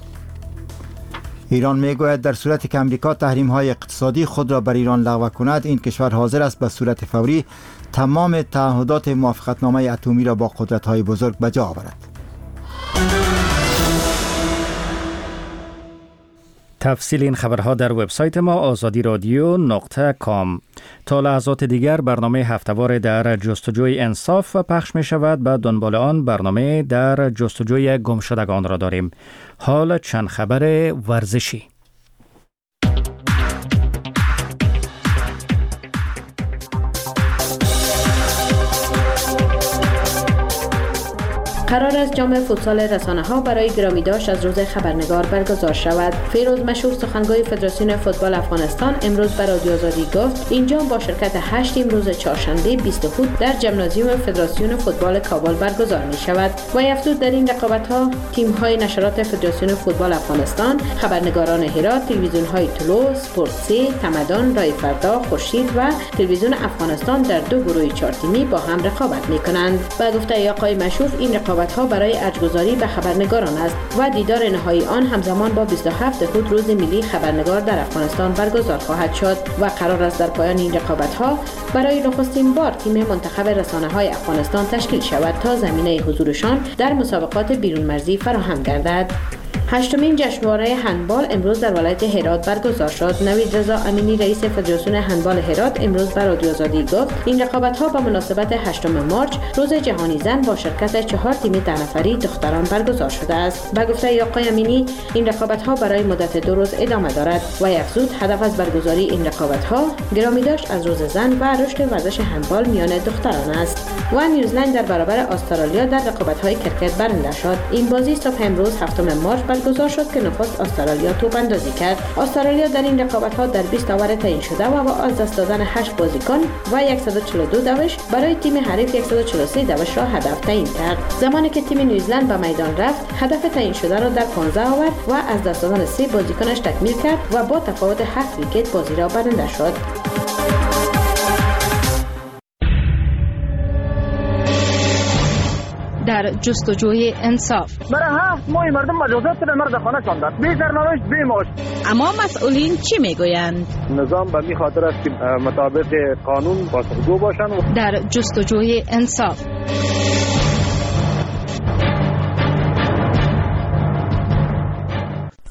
ایران میگوید در صورتی که امریکا تحریم‌های اقتصادی خود را بر ایران لغو کند، این کشور حاضر است به صورت فوری تمام تعهدات موافقتنامه اتمی را با قدرت‌های بزرگ به جا آورد. تفصیل این خبرها در وبسایت ما azadiradyo.com. تا لحظات دیگر برنامه هفته‌وار در جستجوی انصاف پخش می شود. بعد دنبال آن برنامه در جستجوی گمشدگان را داریم. حال چند خبر ورزشی. قرار است جام فوتسال رسانه‌ها برای گرامی داشت از روز خبرنگار برگزار شود. فیروز مشهور سخنگوی فدراسیون فوتبال افغانستان امروز به رادیو آزادی گفت این جام با شرکت 8 تیم روز چهارشنبه 20 اوت در ژیمنازیوم فدراسیون فوتبال کابل برگزار می شود. و افزود در این رقابت‌ها تیم‌های نشرات فدراسیون فوتبال افغانستان، خبرنگاران هرات، تلویزیون‌های طلوع، سپورت 3، تمدن، رای فردا، خورشید و تلویزیون افغانستان در 2 گروه 4 تیمی با هم رقابت می‌کنند. با گفته آقای مشهور این رقابت‌ها برای ارجگذاری به خبرنگاران است و دیدار نهایی آن همزمان با 27 اوت روز ملی خبرنگار در افغانستان برگزار خواهد شد و قرار است در پایان این رقابت‌ها برای نخستین بار تیم منتخب رسانه‌های افغانستان تشکیل شود تا زمینه حضورشان در مسابقات بیرون مرزی فراهم گردد. 8مین جشنواره هندبال امروز در ولایت هرات برگزار شد. نوید رضا امینی رئیس فدراسیون هندبال هرات امروز به رادیو آزادی گفت این رقابت‌ها با مناسبت 8 مارس روز جهانی زن با شرکت 4 تیم 10 نفری دختران برگزار شده است. به گفته آقای امینی این رقابت‌ها برای مدت 2 روز ادامه دارد و افزود هدف از برگزاری این رقابت‌ها گرامی داشت از روز زن و رشد ورزش هندبال میان دختران است. و نیوزلند در برابر استرالیا در رقابت‌های کرکت برنده شد. این بازی صبح امروز 7 مارس برگزار شد که نخست استرالیا توپ اندازی کرد. استرالیا در این رقابت‌ها در 20 اوور تعیین شده و با از دست دادن 8 بازیکن و 142 دوش برای تیم حریف 143 دوش را هدف تعیین کرد. زمانی که تیم نیوزلند به میدان رفت، هدف تعیین شده را در 15 اوور و از دست دادن 3 بازیکنش تکمیل کرد و با تفاوت 7 ویکت بازی را برنده شد. در جستجوی انصاف برای 7 ماه مردم مجازات به مرد خانه کندند، بی سرنوشت بی معاش. اما مسئولین چی میگویند؟ نظام به این خاطر است که مطابق قانون پاسخگو باشند. در جستجوی انصاف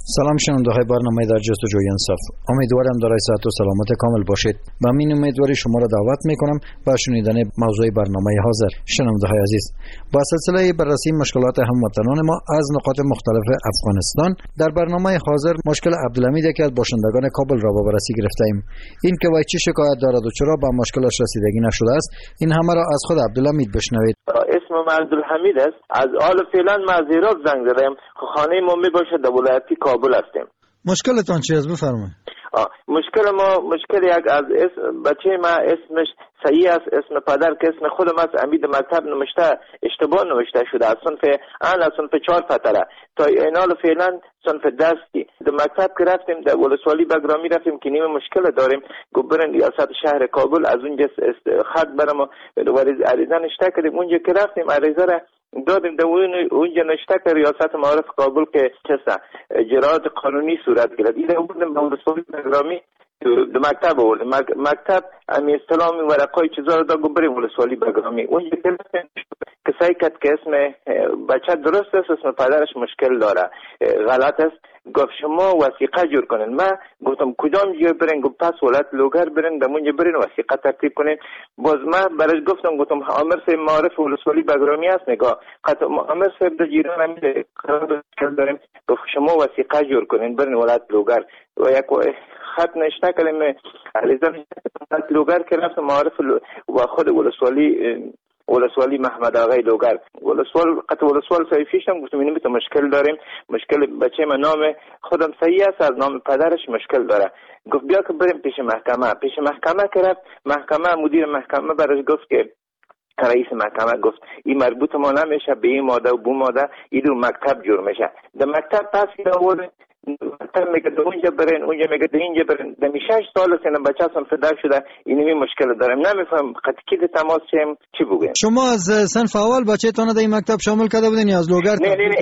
سلام شنونده های برنامه در جستجوی انصاف. امیدوارم در صحت و سلامت کامل باشید. با این امیدواری شما را دعوت میکنم به شنیدن موضوع برنامه حاضر. شنونده های عزیز، با سلسله بررسی مشکلات هموطنان ما از نقاط مختلف افغانستان، در برنامه حاضر مشکل عبدالحمید که از باشندگان کابل را به بررسی گرفتیم. این که وای چه شکایت دارد و چرا به مشکلش رسیدگی نشده است، این همه را از خود عبدالحمید بشنوید. اسمم عبدالحمید است. از آل فعلا ما از هرات زنگ زدم. خانه ما میباشه در ولایت کابل هستیم. مشکلتان چی است؟ بفرمایید. مشکل یک از بچه ما اسمش صحیح است، اسم پدر که اسم خودم است امید مکتب نوشته اشتباه نوشته شده از صنف 4 فتره تا اینال فعلا صنف دستی. در مکتب که رفتیم در ولسوالی بگرامی رفتیم که نیم مشکل داریم، گفتن ریاست شهر کابل از اونجا خط برام عریضه نشته کردیم. اونجا که رفتیم عریضه را دادیم در اونجا نشته که ریاست معارف کابل که چسته اجراات قانونی صورت گرفت. این بودیم به ولسوالی بگرامی در مکتب آوردیم. مکتب امی استلامی ورقای چیزا رو دا بریم ولسوالی بگرامی. اونجا که سعی کرد که اسم بچه درست است، اسم پدرش مشکل داره، غلط است. گفت شما وثیقه جور کنین. من گفتم کدام جای برین؟ گفت پس ولایت لوگر برین، دمونجا برین وثیقه ترتیب کنین. باز من برش گفتم عامر صاحب معارف ولسوالی بگرامی است. نگاه عامر صاحب در جیران همیده قرار داریم. گفت شما وثیقه جور کنین برین ولایت لوگر و یک خط نشته کردیم علیزه ولایت لوگر که رفتم معارف و خود ولسوالی محمد آقای لوگر ولسوال صحیفیشم. گفتم اینو تو مشکل داریم، مشکل بچه من نام خودم صحیح است، از نام پدرش مشکل داره. گفت بیا که بریم پیش محکمه که رفت محکمه، مدیر محکمه برش گفت که رئیس محکمه گفت این مربوط ما نمیشه به این ماده و بو ماده، این دو مکتب جور میشه. در مکتب پس آورد مکتب میگه در اونجا برین، اونجا میگه در اینجا برین. در 6 سال سن بچه صنف در شده اینمی مشکل دارم، نمیفهم قطعی تماس چی بگم. شما از صنف اول بچه‌تون در این مکتب شامل کرده بودین یا از لوگر؟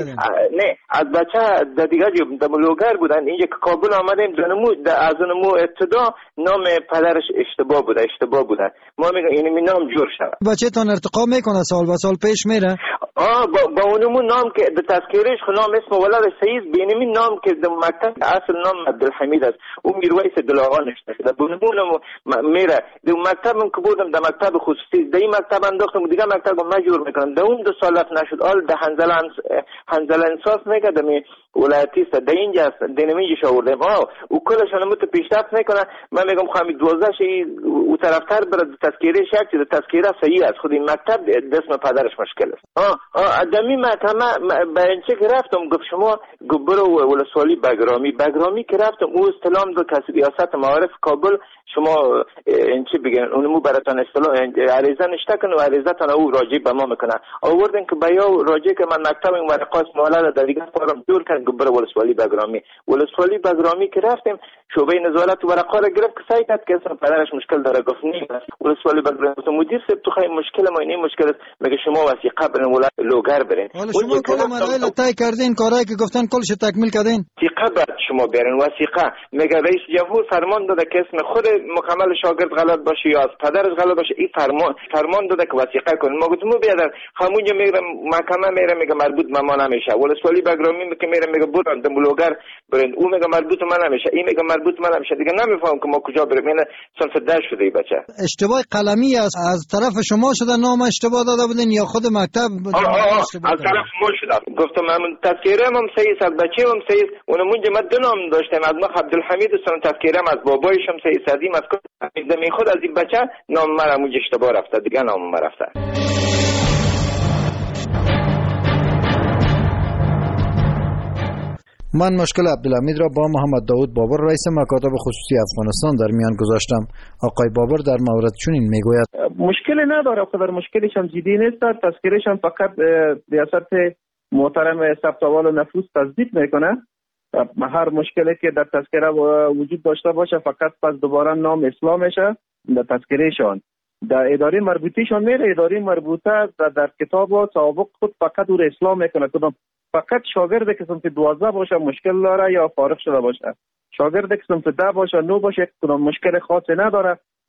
نه از بچه در دیگه در لوگر بودن. اینجا که کابل آمدیم از نمو ابتدا نام پدرش اشتباه بوده. ما میگم اینمی نام جور شد. بچه‌تون ارتقا میکنه سال به سال پیش میره؟ با اونمو نام که در تذکیرش نام اسم ولد سعید بینمی نام که در مکتب اصل نام عبدالحمید است. اون میرویس دلاغا نشته شده. بونمو میره. در مکتبم که بودم در مکتب خصوصی در این مکتب انداختم دیگه مکتب مجبور میکنم. در اون 2 سال نشد. آل در هنزل انصاف میگه می ولایتی است. در اینجا است. دینمیجش آوردم. او کلشون مت پیشرفت میکنه. من میگم خواهم 12 شی او طرفتر بر تذکیرش یک چیز تذکیره صحیح است. خود این مکتب اسم پدرش مشکل است. ادمی محکمه به اینچه که رفتم گفت شما برو ولسوالی بگرامی که رفتم او استلام دو کسی ریاست معارف کابل شما اینچه بگن اونمو براتون استلام عریضه نشته کنه و عریضه تان او راجع به ما میکنه. آوردن که بیا راجع که من مکتب این ورقاس مولد در دیگه فارم دور کرد برو ولسوالی بگرامی که رفتیم شعبه نظارت ورقا را گرفت که سعی کرد که اسم پدرش مشکل داره. گفت نه ولسوالی بگرامی. مدیر صاحب تو خیلی مشکل ما این مشکل است. میگه شما وثیقه برین ولایت لوگر برین. حالا شما کل مراحل طی کردین، کارایی که گفتن کلش تکمیل کردین؟ وثیقه بعد شما برین وثیقه. میگه رئیس جمهور فرمان داده که اسم خود مکمل شاگرد غلط باشه یا از پدرش غلط باشه. این فرمان داده که وثیقه کنین. ما گفتم بیادر همونجا میرم محکمه میرم میگه مربوط به ما نمیشه. ولسوالی بگرامی میگه میگه برو در لوگر برین. او میگه مربوط من نمیشه، این میگه مربوط من نمیشه. دیگه نمیفهم که ما کجا بریم. این صنف 10 شده این بچه. اشتباه قلمی است از طرف شما شده، نام اشتباه داده بودین یا خود مکتب؟ از طرف ما شده. گفتم من تذکیره هم صحیح است، بچه هم صحیح. اونمونجا من 2 نام داشتم، از ما عبدالحمید سن تذکیره از بابایش هم صحیح سدیم از می خود از این بچه نام مرا اونجا اشتباه رفته، دیگه نام ما رفته. من مشکل عبدالحمید را با محمد داود بابر رئیس مکاتب خصوصی افغانستان در میان گذاشتم. آقای بابر در مورد چنین میگوید: مشکلی نداره، خود مشکلش هم جدی نیست. تذکیرش هم فقط ریاست محترم ثبت احوال و نفوس تصدیق میکنه. هر مشکلی که در تذکیره وجود داشته باشه فقط پس دوباره نام اصلاح میشه در تذکیرشان. در اداره مربوطیشان میره، اداره مربوطه در کتاب و سابق خود فقط او را اصلاح میکنه. کدام فقط شاگرد که صنف 12 باشه مشکل داره یا فارغ شده باشه. شاگرد که صنف 10 باشه 9 باشه کدام مشکل خاصی نداره.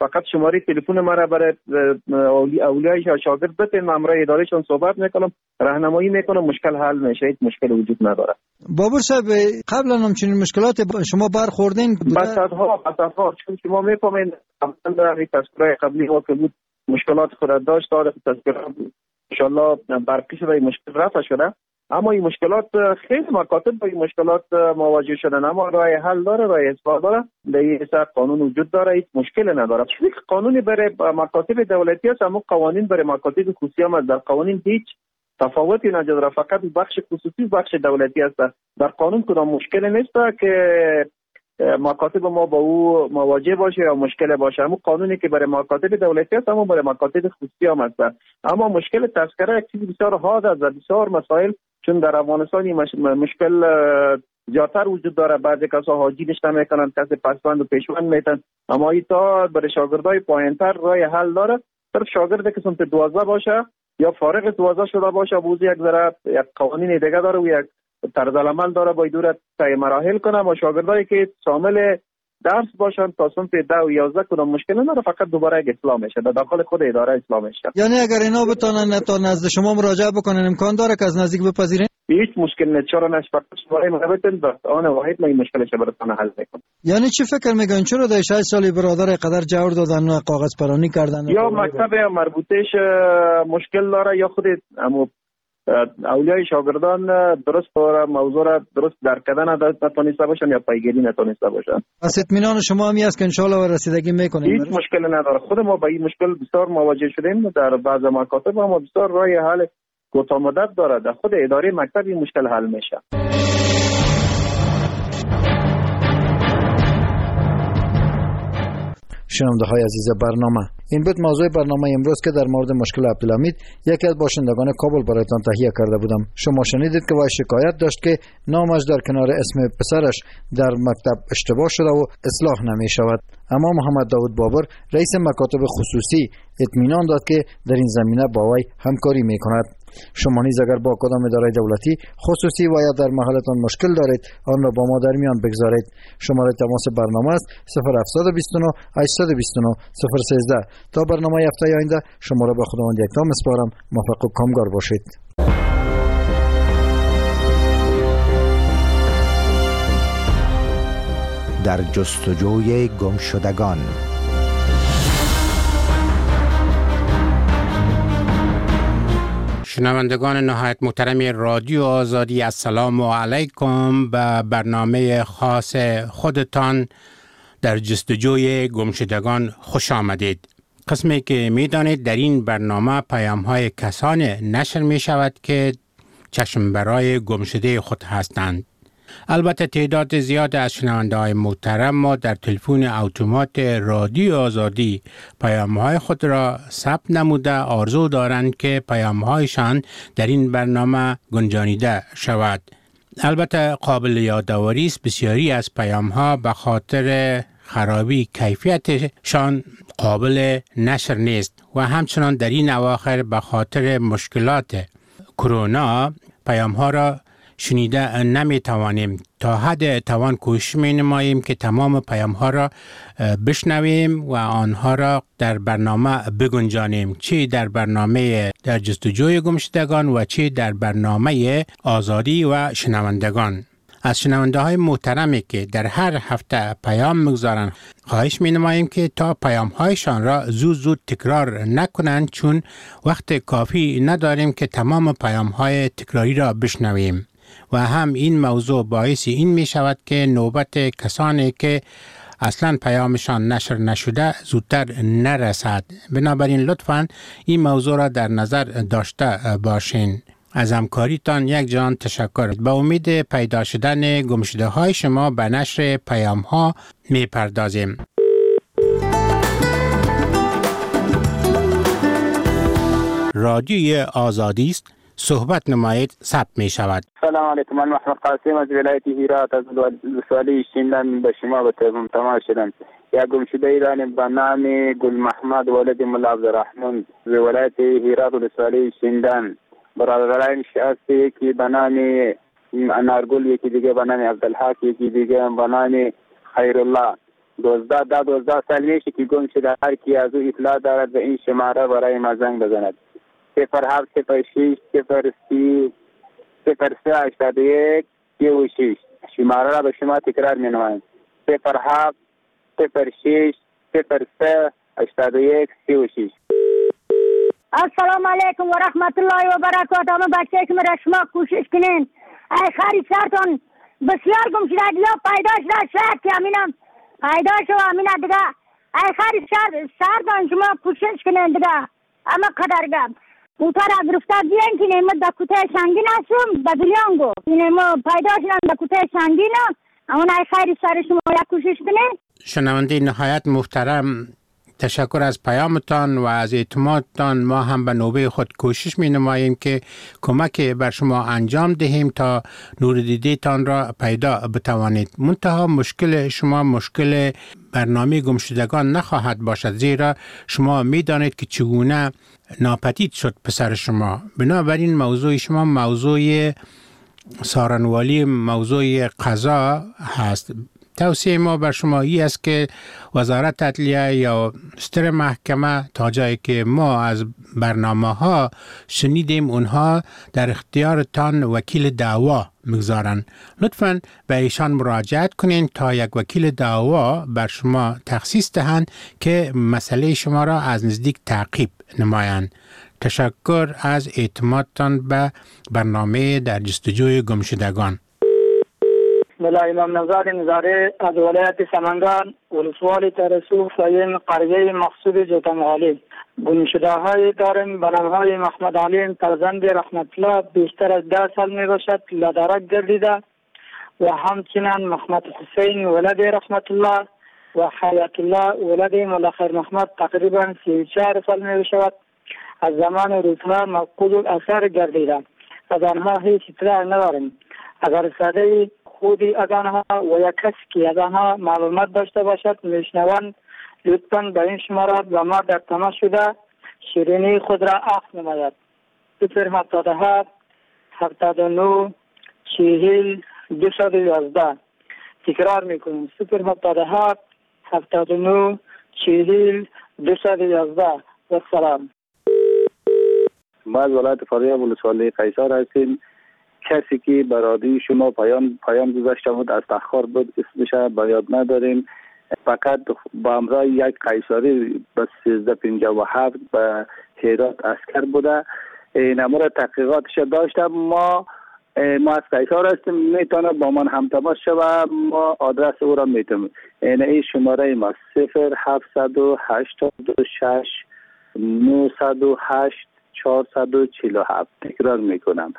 فقط شماره تلفن مرا برای اولیای شاگرد بتین، امرای ادارهشون صحبت میکنم، راهنمایی میکنم، مشکل حل میشه، هیچ مشکل وجود نداره. بابور صاحب قبلا هم چنین مشکلات شما برخوردین؟ صدها چون شما میفهمین در تذکره قبلی ها که بود مشکلات خود داشت، تا تذکره ان شاء الله برقی شده مشکل رفع شده، اما این مشکلات خیلی مکاتب با این مشکلات مواجه شدن، اما راه حل داره، راه اصلاح داره، در این حساب قانون وجود داره، هیچ مشکل نداره. چون قانونی برای مکاتب دولتی است، اما قوانین برای مکاتب خصوصی هم است. در قوانین هیچ تفاوتی نداره، فقط بخش خصوصی بخش دولتی است. در قانون کدام مشکل نیست که مکاتب ما با او مواجه باشه یا مشکل باشه، اما قانونی که برای مکاتب دولتی است اما برای مکاتب خصوصی هم است. اما مشکل تذکره یک چیز بسیار حاد است و بسیار مسائل، چون در افغانستان مشکل زیادتر وجود داره. بعضی کسا حاجی نشته میکنن، کسی پسوند و پیشوند میتن، اما ایتا برای شاگردای پایینتر راه حل داره. صرف شاگردی که سمت 12 باشه یا فارغ 12 شده باشه، بوز یک قوانین دیگه داره و یک طرز عمل داره، باید دور طی مراحل کنه. و شاگردایی که شامل درس باشن تا صنف 10 و 11 کدام مشکل نداره، فقط دوباره یک اصلاح میشه، در داخل خود اداره اصلاح میشه. یعنی اگر اینا بتونن تا نزد شما مراجعه بکنن امکان داره که از نزدیک بپذیرین؟ هیچ مشکل نیست، چرا نه؟ فقط شما مهمتن بس آن واحد ما این مشکلش براتون حل میکنم. یعنی چی فکر میگن چرا در 6 سال برادر قدر جور دادن و کاغذ پرانی کردن؟ یا مکتب مربوطهش مشکل داره یا خود اما اولیای شاگردان درست موضوع را درست درک کردن نتونسته باشن یا پیگیری نتونسته باشن. پس اطمینان شما همی است که ان شاء الله رسیدگی میکنیم؟ هیچ مشکل نداره. خود ما با این مشکل بسیار مواجه شدیم در بعض مکاتب، اما بسیار راه حل کوتاه مدت داره. در خود اداره مکتب این مشکل حل میشه. شنونده های عزیز برنامه، این بود موضوع برنامه امروز که در مورد مشکل عبدالحمید یکی از باشندگان کابل برایتان تهیه کرده بودم. شما شنیدید که وای شکایت داشت که نامش در کنار اسم پسرش در مکتب اشتباه شده و اصلاح نمی شود. اما محمد داود بابر رئیس مکاتب خصوصی اطمینان داد که در این زمینه با وی همکاری می کند. شما نیز اگر با کدام اداره دولتی خصوصی و یا در محلتان مشکل دارید آن را با ما در میان بگذارید. شماره تماس برنامه است 0729 829 013. تا برنامه هفته آینده شما را به خداوند یکتا میسپارم. موفق و کامگار باشید. در جستجوی گمشدگان. شنوندگان نهایت محترم رادیو آزادی، السلام علیکم. به برنامه خاص خودتان در جستجوی گمشدگان خوش آمدید. قسمی که می دانید در این برنامه پیام های کسان نشر می شود که چشم برای گمشده خود هستند. البته تعداد زیاد از شنونده های محترم ما در تلفن اتومات رادیو آزادی پیام های خود را ثبت نموده آرزو دارند که پیام هایشان در این برنامه گنجانیده شود. البته قابل یادآوری است بسیاری از پیام ها به خاطر خرابی کیفیتشان قابل نشر نیست و همچنان در این اواخر به خاطر مشکلات کرونا پیام ها را شنیده نمی توانیم. تا حد توان کوشش می نماییم که تمام پیام ها را بشنویم و آنها را در برنامه بگنجانیم، چه در برنامه در جستجوی گمشدگان و چه در برنامه آزادی و شنوندگان. از شنونده های محترمی که در هر هفته پیام میگذارند خواهش می نماییم که تا پیام هایشان را زود تکرار نکنند، چون وقت کافی نداریم که تمام پیام های تکراری را بشنویم و هم این موضوع باعث این می شود که نوبت کسانی که اصلا پیامشان نشر نشده زودتر نرسد. بنابراین لطفاً این موضوع را در نظر داشته باشین. از همکاریتان یک جان تشکر. با امید پیدا شدن گمشده های شما به نشر پیام ها می پردازیم. رادیوی آزادی است، صحبت نمایید ثبت می شود. سلام علیکم، من محمد قاسم از ولایت هرات از ولسوالی شیندان به شما به تماس شدم. یک گمشده ایرانی به نام گل محمد ولد ملا عبدالرحمن از ولایت هرات ولسوالی شیندان، برادرانش هست، یکی به نام انارگل، یکی دیگه به نام عبدالحق، یکی دیگه به نام خیرالله. 12 سال میشه که گم شده. هر کی از او اطلاع دارد به این شماره برای ما زنگ بزند. 0706 03 81 36. شماره را به شما تکرار می نمایم. 0706 03 81 36. السلام علیکم و رحمت الله و برکاته. همه بچه که میره شما کوشش کنین ای خرید سرتون بسیار گم شده یا پیدا شده شاید که همینم پیدا شو همینه دیگه. ای خرید سرتون شما کوشش کنین دیگه. اما قدر گم موتر گرفته بیان که نیمه در کوته سنگین هستم به دلیان گو نیمه پیدا شدن در کوته سنگین همون ای خرید سر شما یک کوشش کنین. شنونده نهایت محترم، تشکر از پیامتان و از اعتمادتان. ما هم به نوبه خود کوشش می نماییم که کمک بر شما انجام دهیم تا نور دیدتان را پیدا بتوانید. منتها مشکل شما مشکل برنامه گمشدگان نخواهد باشد، زیرا شما می دانید که چگونه ناپدید شد پسر شما. بنابراین موضوع شما موضوع سارنوالی، موضوع قضا هست. توصیه ما بر شما ای است که وزارت عدلیه یا ستر محکمه تا جایی که ما از برنامه ها شنیدیم اونها در اختیارتان وکیل دعوا میگذارن. لطفاً به ایشان مراجعت کنین تا یک وکیل دعوا بر شما تخصیص دهند که مسئله شما را از نزدیک تعقیب نمایند. تشکر از اعتمادتان به برنامه در جستجوی گمشدگان. ملا امام نژاد نظاره از ولایت سمنگان، ولسوالی ترسوخ سایم قریه مقصود جوتنغالی. گمشده های داریم به نامهای محمد علیم فرزند رحمت الله بیشتر از 10 سال می باشد لدرک گردیده و همچنین محمد حسین ولد رحمت الله و حیات الله ولد ملا خیر محمد تقریبا 34 سال می باشد. از زمان روزها مفقود الاثر گردیده. از آنها هیچ اطلاع نداریم. اگر ساده خودی از آنها و یک کسی که از آنها معلومات داشته باشد میشنوند لطفاً به این شماره به ما در تماس شده شیرینی خود را عفو نماید. 077 79 40 211. تکرار میکنیم 077 79 40 211. و سلام. ما از ولایت فاریاب ولسوالی قیصر هستیم. کسی که برادری شما پیام گذاشته بود از تأخیر بود، اسمش به یاد نداریم، فقط با همراه یک قیصری به 1357 به هرات عسکر بوده. این امور تحقیقاتش داشتم. ما از قیصر هستیم، میتونه با من هم تماس شود. ما آدرس او را میتونیم. این شماره ما 0786 908 447. تکرار میکنم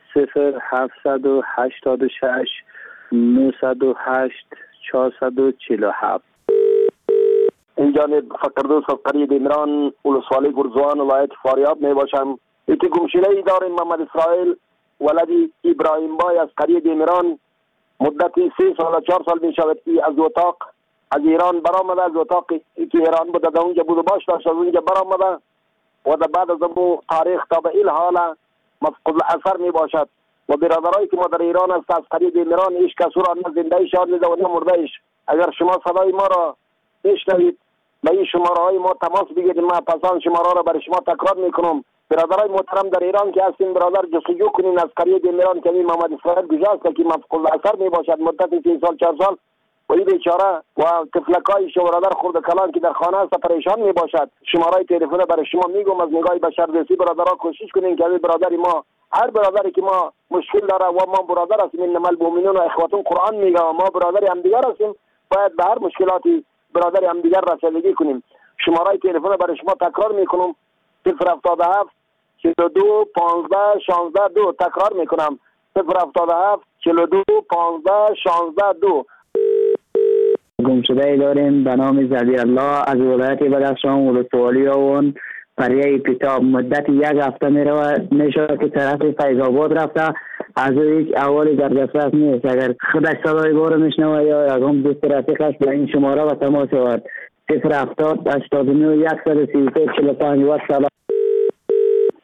0786 908 447. این جانب فقردوس از قریه دیمران ولسوالی گرزوان ولایت فاریاب می باشم. ایتی گمشده ای داریم محمد اسرائیل ولدی ابراهیم بای از قریه دیمران. مدتی 3 سال و 4 سال می شود که از اتاق از ایران برآمده. از اتاقی که ایران بوده در اونجا بود و باش داشت از اونجا برآمده و در بعد از اون تاریخ تا به این حال مفقود الاثر می باشد. و برادرایی که ما در ایران است از قریه دیمران هیچ کس را نه زنده شاد نیده و نه مرده ایش. اگر شما صدای ما را بشنوید به این شماره های ما تماس بگیرید. ما پسان شماره را برای شما تکرار میکنم. برادرای محترم در ایران که هستین برادر جستجو کنین از قریه دیمران که این محمد اسرائیل گذاشته که مفقود الاثر می باشد مدت 3 سال 4 سال و این بیچاره و طفلکای شو برادر خرد کلان که در خانه است پریشان می باشد. شماره تلفن برای شما میگم از نگاه بشردوستی برادرها کوشش کنین که برادری ما هر برادری که ما مشکل داره و ما برادر هستیم انما المؤمنون اخوة قرآن میگه و ما برادری هم دیگر هستیم باید به هر مشکلاتی برادری هم دیگر رسیدگی کنیم. شماره تلفن برای شما تکرار میکنم 077 42 15 16 2. تکرار میکنم 077 42 15 16 2. گمشده ای داریم به نام زدی الله از ولایت بدخشان ولسوالی آون قریه پیتاب. مدت 1 هفته میشود که طرف فیض‌آباد رفته. از او هیچ احوالی در دسترس نیست. اگر خودش صدای بار میشنوه یا یکم دوست رفیقش به این شماره و تماس شود 070 89 133 45. و سلام.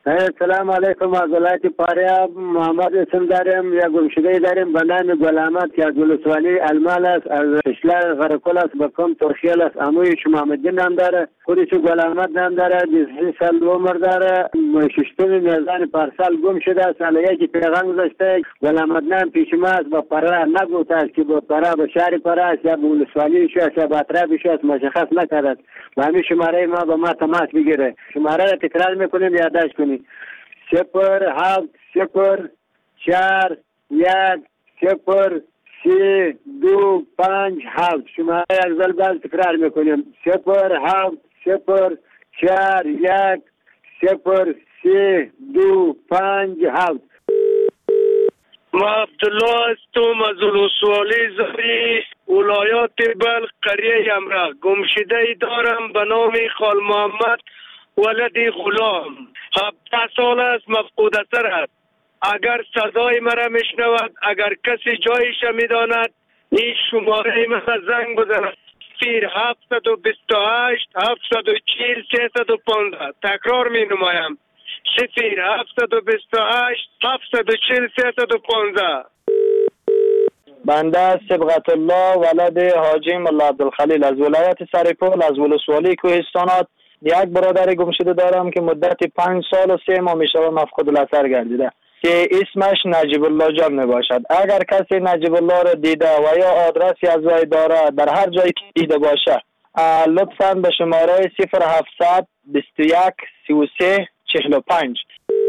سلام علیکم. از ولایت فاریاب محمد اسم دارم. یک گمشده داریم به نام گل احمد که از ولسوالی المال است، از اشلال غرکل است، به کم ترخیل است. عموی شما محمدی نام داره، خودش گل احمد نام داره، 23 سال عمر داره. ششتم میزان پارسال گم شده است. علیه که پیغام گذاشته گل احمد نام پیش ما است، با پرا نگفته است که با پرا به شهر پرا است یا به ولسوالی شو است یا به اطرافش است، مشخص نکرد. و همین شماره ما با ما تماس بگیره. شماره را تکرار میکنیم یادداشت کنید. 070 4 1 0 3 2 5 7. شماره ارزال باز تکرار میکنیم. 070 4 1 0 3 2 5 7. ما عبدالله هستم از ولسوالی زری ولایات بلخ قریه یمرا. گمشده دارم به نام خال محمد ولد غلام. 17 سال است مفقود اثر است. اگر صدای مرا میشنود، اگر کسی جایش میداند، این شماره مرا زنگ بزند. 0728 740 315. تکرار می نمایم. 0728 740 315. بنده صبغت الله ولد حاجی ملا عبدالخلیل از ولایت سرپل از ولسوالی کوهستانات. یک برادر گمشده دارم که مدت 5 سال و 3 ماه میشود مفقود الاثر گردیده که اسمش نجیب الله جان می باشد. اگر کسی نجیب الله را دیده و یا آدرسی از وی داره در هر جایی که دیده باشه، لطفاً به شماره 0700 21 33 45.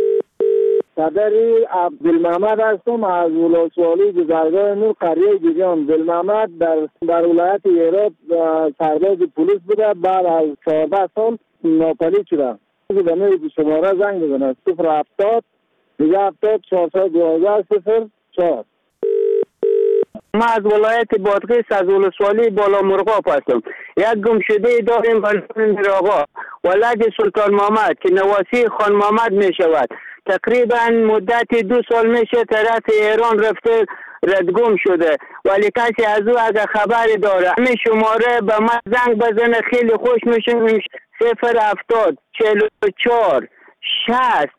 صدری عبدالمحمد هستم از ولسوالی گذرگاه نور قریه گیجان. عبدالمحمد در ولایت هرات سرباز پلیس بوده. بعد از 14 سال ناپدید شده. به نوع شماره زنگ بزنه 070 70 412 04. ما از ولایت بادغیس از ولسوالی بالا مرغاب هستم. یک گمشده داریم به نام میرآقا ولد سلطان محمد که نواسی خان محمد می شود. تقریبا مدت 2 سال میشه طرف ایران رفته ردگم شده، ولی کسی از او اگر خبری داره همین شماره به من زنگ بزنه خیلی خوش میشه. 070 44 60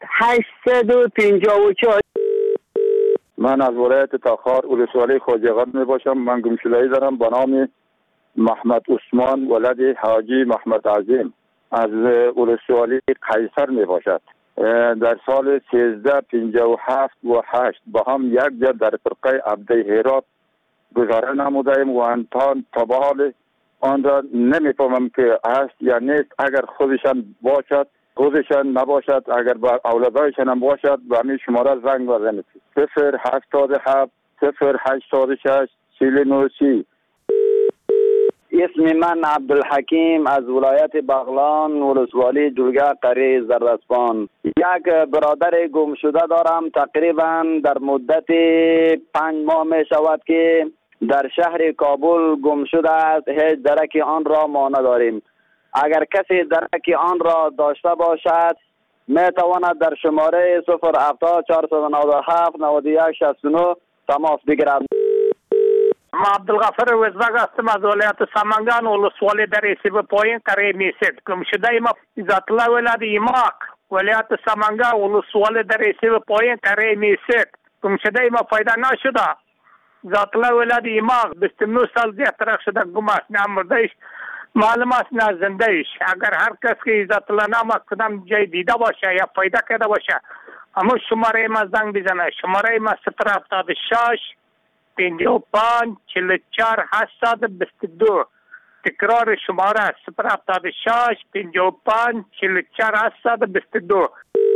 854. من از ولایت تاخار ولسوالی خوجقات می باشم. من گمشده‌ای دارم به نام محمد عثمان ولد حاجی محمد عظیم از ولسوالی قیصر می باشد. در سال 1357 و 8 با هم یک جا در فرقه عبده هرات گذاره نمودیم و انتان تا به حال آن را نمیفهمم که هست یا نیست. اگر خودشان باشد خودشان نباشد، اگر با اولادایشان هم باشد به همین شماره زنگ بزنید 087 086 4930. اسم من عبدالحکیم از ولایت بغلان ولسوالی جلگه قریه زرسپان. یک برادر گم شده دارم. تقریبا در مدت 5 ماه می شود که در شهر کابل گم شده است. هیچ درک آن را ما نداریم. اگر کسی درک آن را داشته باشد می تواند در شماره 070 497 91 69 تماس بگیرد. ما عبدالغفر وزبگ هستم از ولایت سمنگان ولسوالی در اسیب پایین قریه میسید. گمشده ما ذات الله ولد ایماق ولایت سمنگان ولسوالی در اسیب پایین قریه میسید. گمشده ما پیدا نشده. ذات الله ولد ایماق 29 سال دیگه ترک شده. گم است، نه مردهش معلوم است نه زندهش. اگر هر کس که ذات الله نام کدام جای دیده باشه یا پیدا کرده باشه اما شماره ما زنگ بزنه. شماره ما 076 55 44 822. تکرار شماره 076 55 44 822.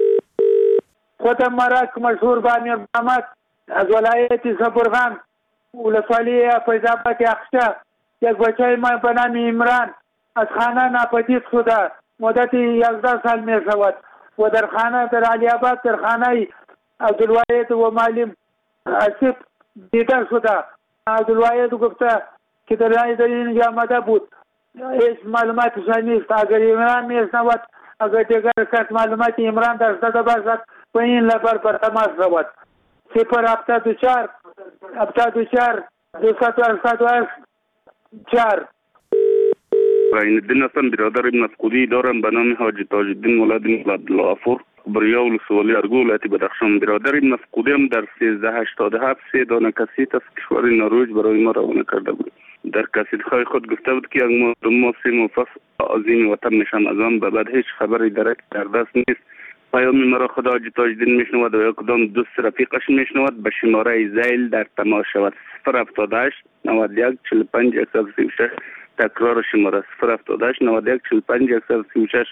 خودم مرک مشهور بانی محمد از ولایت زبرغان ولسوالی فیض‌آباد اخشا. یک بچه ما به نام عمران از خانه ناپدید شده مدت 11 سال می شود و در خانه در علی آباد در خانه عبدالواحد و معلم اسیب دیده شده. عبدالواحد گفته که در اینجا آمده بود. هیچ معلوماتش نیست. اگر عمران میشنود، اگر دیگر کس معلومات عمران داشته باشد و این لبر پر تماس شود 074 74 288 4. عین الدین هستم. برادر مفقودی دارم به نام حاجی تاج الدین ولد عبدالغفور بریا ولسوالی ارگو ولایت بدخشان. برادر مفقودم در 1387 3 دانه کاسیت از کشور نروژ برای ما روانه کرده بود. در کاسیت‌های خود گفته بود که ما 3 ماه عظیم وطن نشم، از آن به بعد هیچ خبری در دست نیست. پیام مرا خدا حاجی تاجدین میشنود و یا کدام دوست رفیقش میشنود به شماره زیل در تماس شود 078 91 45 136. تکرار شماره 078 91 45 136.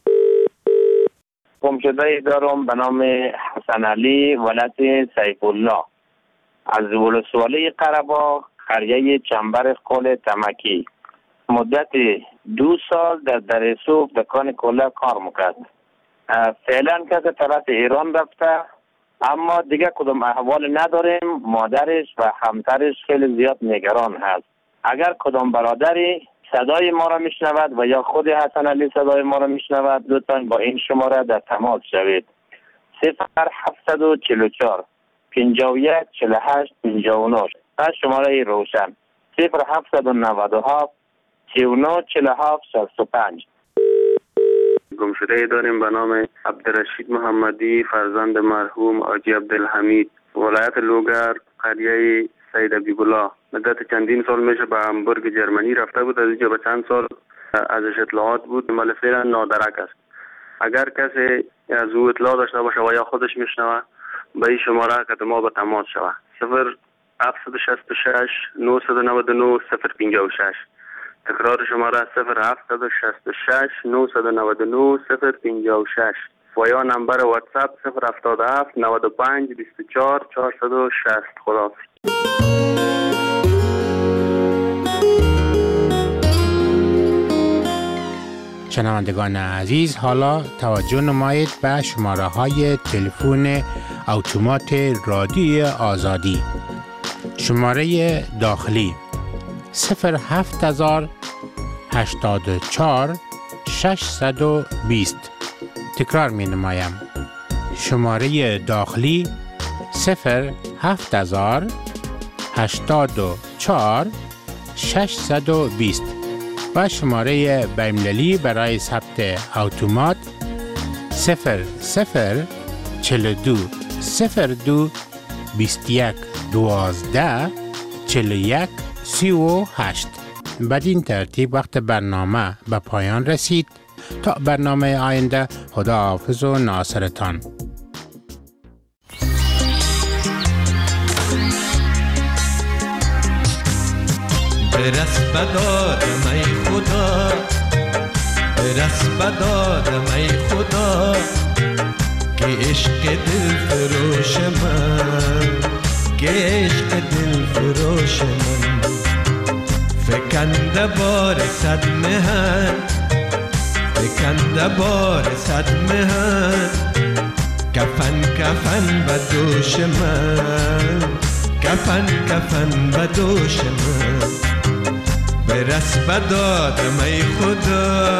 گمشده دارم به نام حسن علی ولایت سیف الله از ولسوالی قره‌باغ قریه چنبر قل تمکی. مدت 2 سال در دریسوف دکان کلا کار میکرد. فعلا که طرف ایران رفته، اما دیگه کدام احوال نداریم. مادرش و همسرش خیلی زیاد نگران هست. اگر کدام برادری صدای ما را میشنود و یا خود حسن علی صدای ما را میشنود، لطفاً با این شماره در تماس شوید. 0744 51 48 59. از شماره روشن 0797 39 47 65. گمشده داریم به نام عبدالرشید محمدی فرزند مرحوم حاجی عبدالحمید، ولایت لوگر، قریه سید عبیب‌الله. مدت چندین سال میشه به همبورگ جرمنی رفته بود. از اینجا به چند سال ازش اطلاعات بود، ولی فعلا نادرک است. اگر کسی از او اطلاع داشته باشه و یا خودش میشنوه به این شماره که ما به تماس شوه 0766 999 056. تکرار شماره 0766 999 056 و یا نمبر واتساپ 077 95 24 460. خداحافظ. شنوندگان عزیز، حالا توجه نمایید به شماره های تلفن اتومات رادیوی آزادی. شماره داخلی 07000 84 620. تکرار می نمایم. شماره داخلی 07000 84 620 و شماره بین‌المللی برای ثبت اتومات 0042 02 21 12 41 38. بدین ترتیب وقت برنامه به پایان رسید. تا برنامه آینده، خداحافظ و ناصرتان. برس بدادم ای خدا، برس بدادم ای خدا، که عشق دل فروش من، که عشق دل فروش من فکنده بار صد مهن، فکنده بار صد مهن، کفن کفن به دوش من، کفن کفن به دوش من. برس بدادم ای خدا.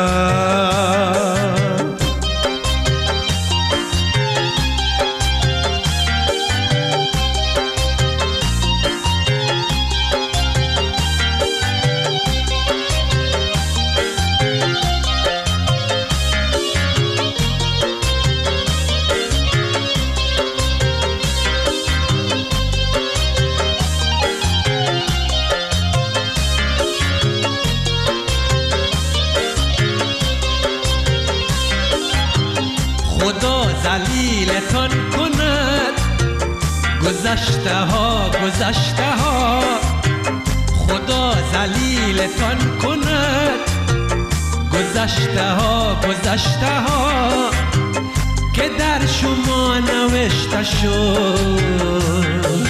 ذلیلتان کند گذشته ها گذشته ها، خدا ذلیلتان کند گذشته ها گذشته ها، که در شما نوشته شد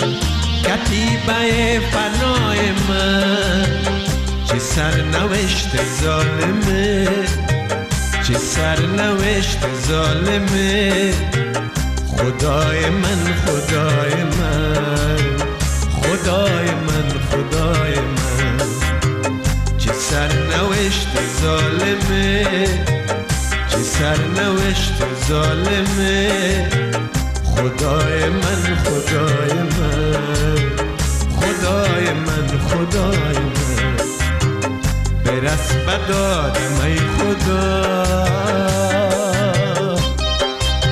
کتیبه فنای من. چه سرنوشت ظالمه، چه سرنوشت ظالمه، خدای من خدای من، خدای من خدای من. چه سرنوشت ظالمه، چه سرنوشت ظالمه، خدای من خدای من، خدای من خدای من. برس بدادم ای خدا.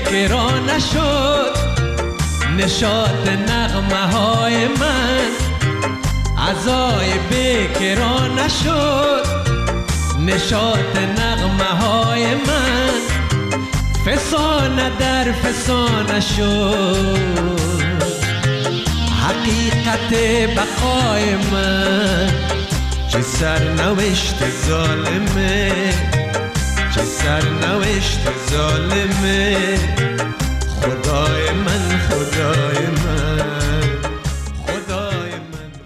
کرا نشد نشاط نغمه های من، عزای بکرا نشد نشاط نغمه های من، فسانه در فسانه شد حقیقت بقای من. چه سرنوشت ظالمه، چه سرنوشت ظالمه، خدای من خدای من.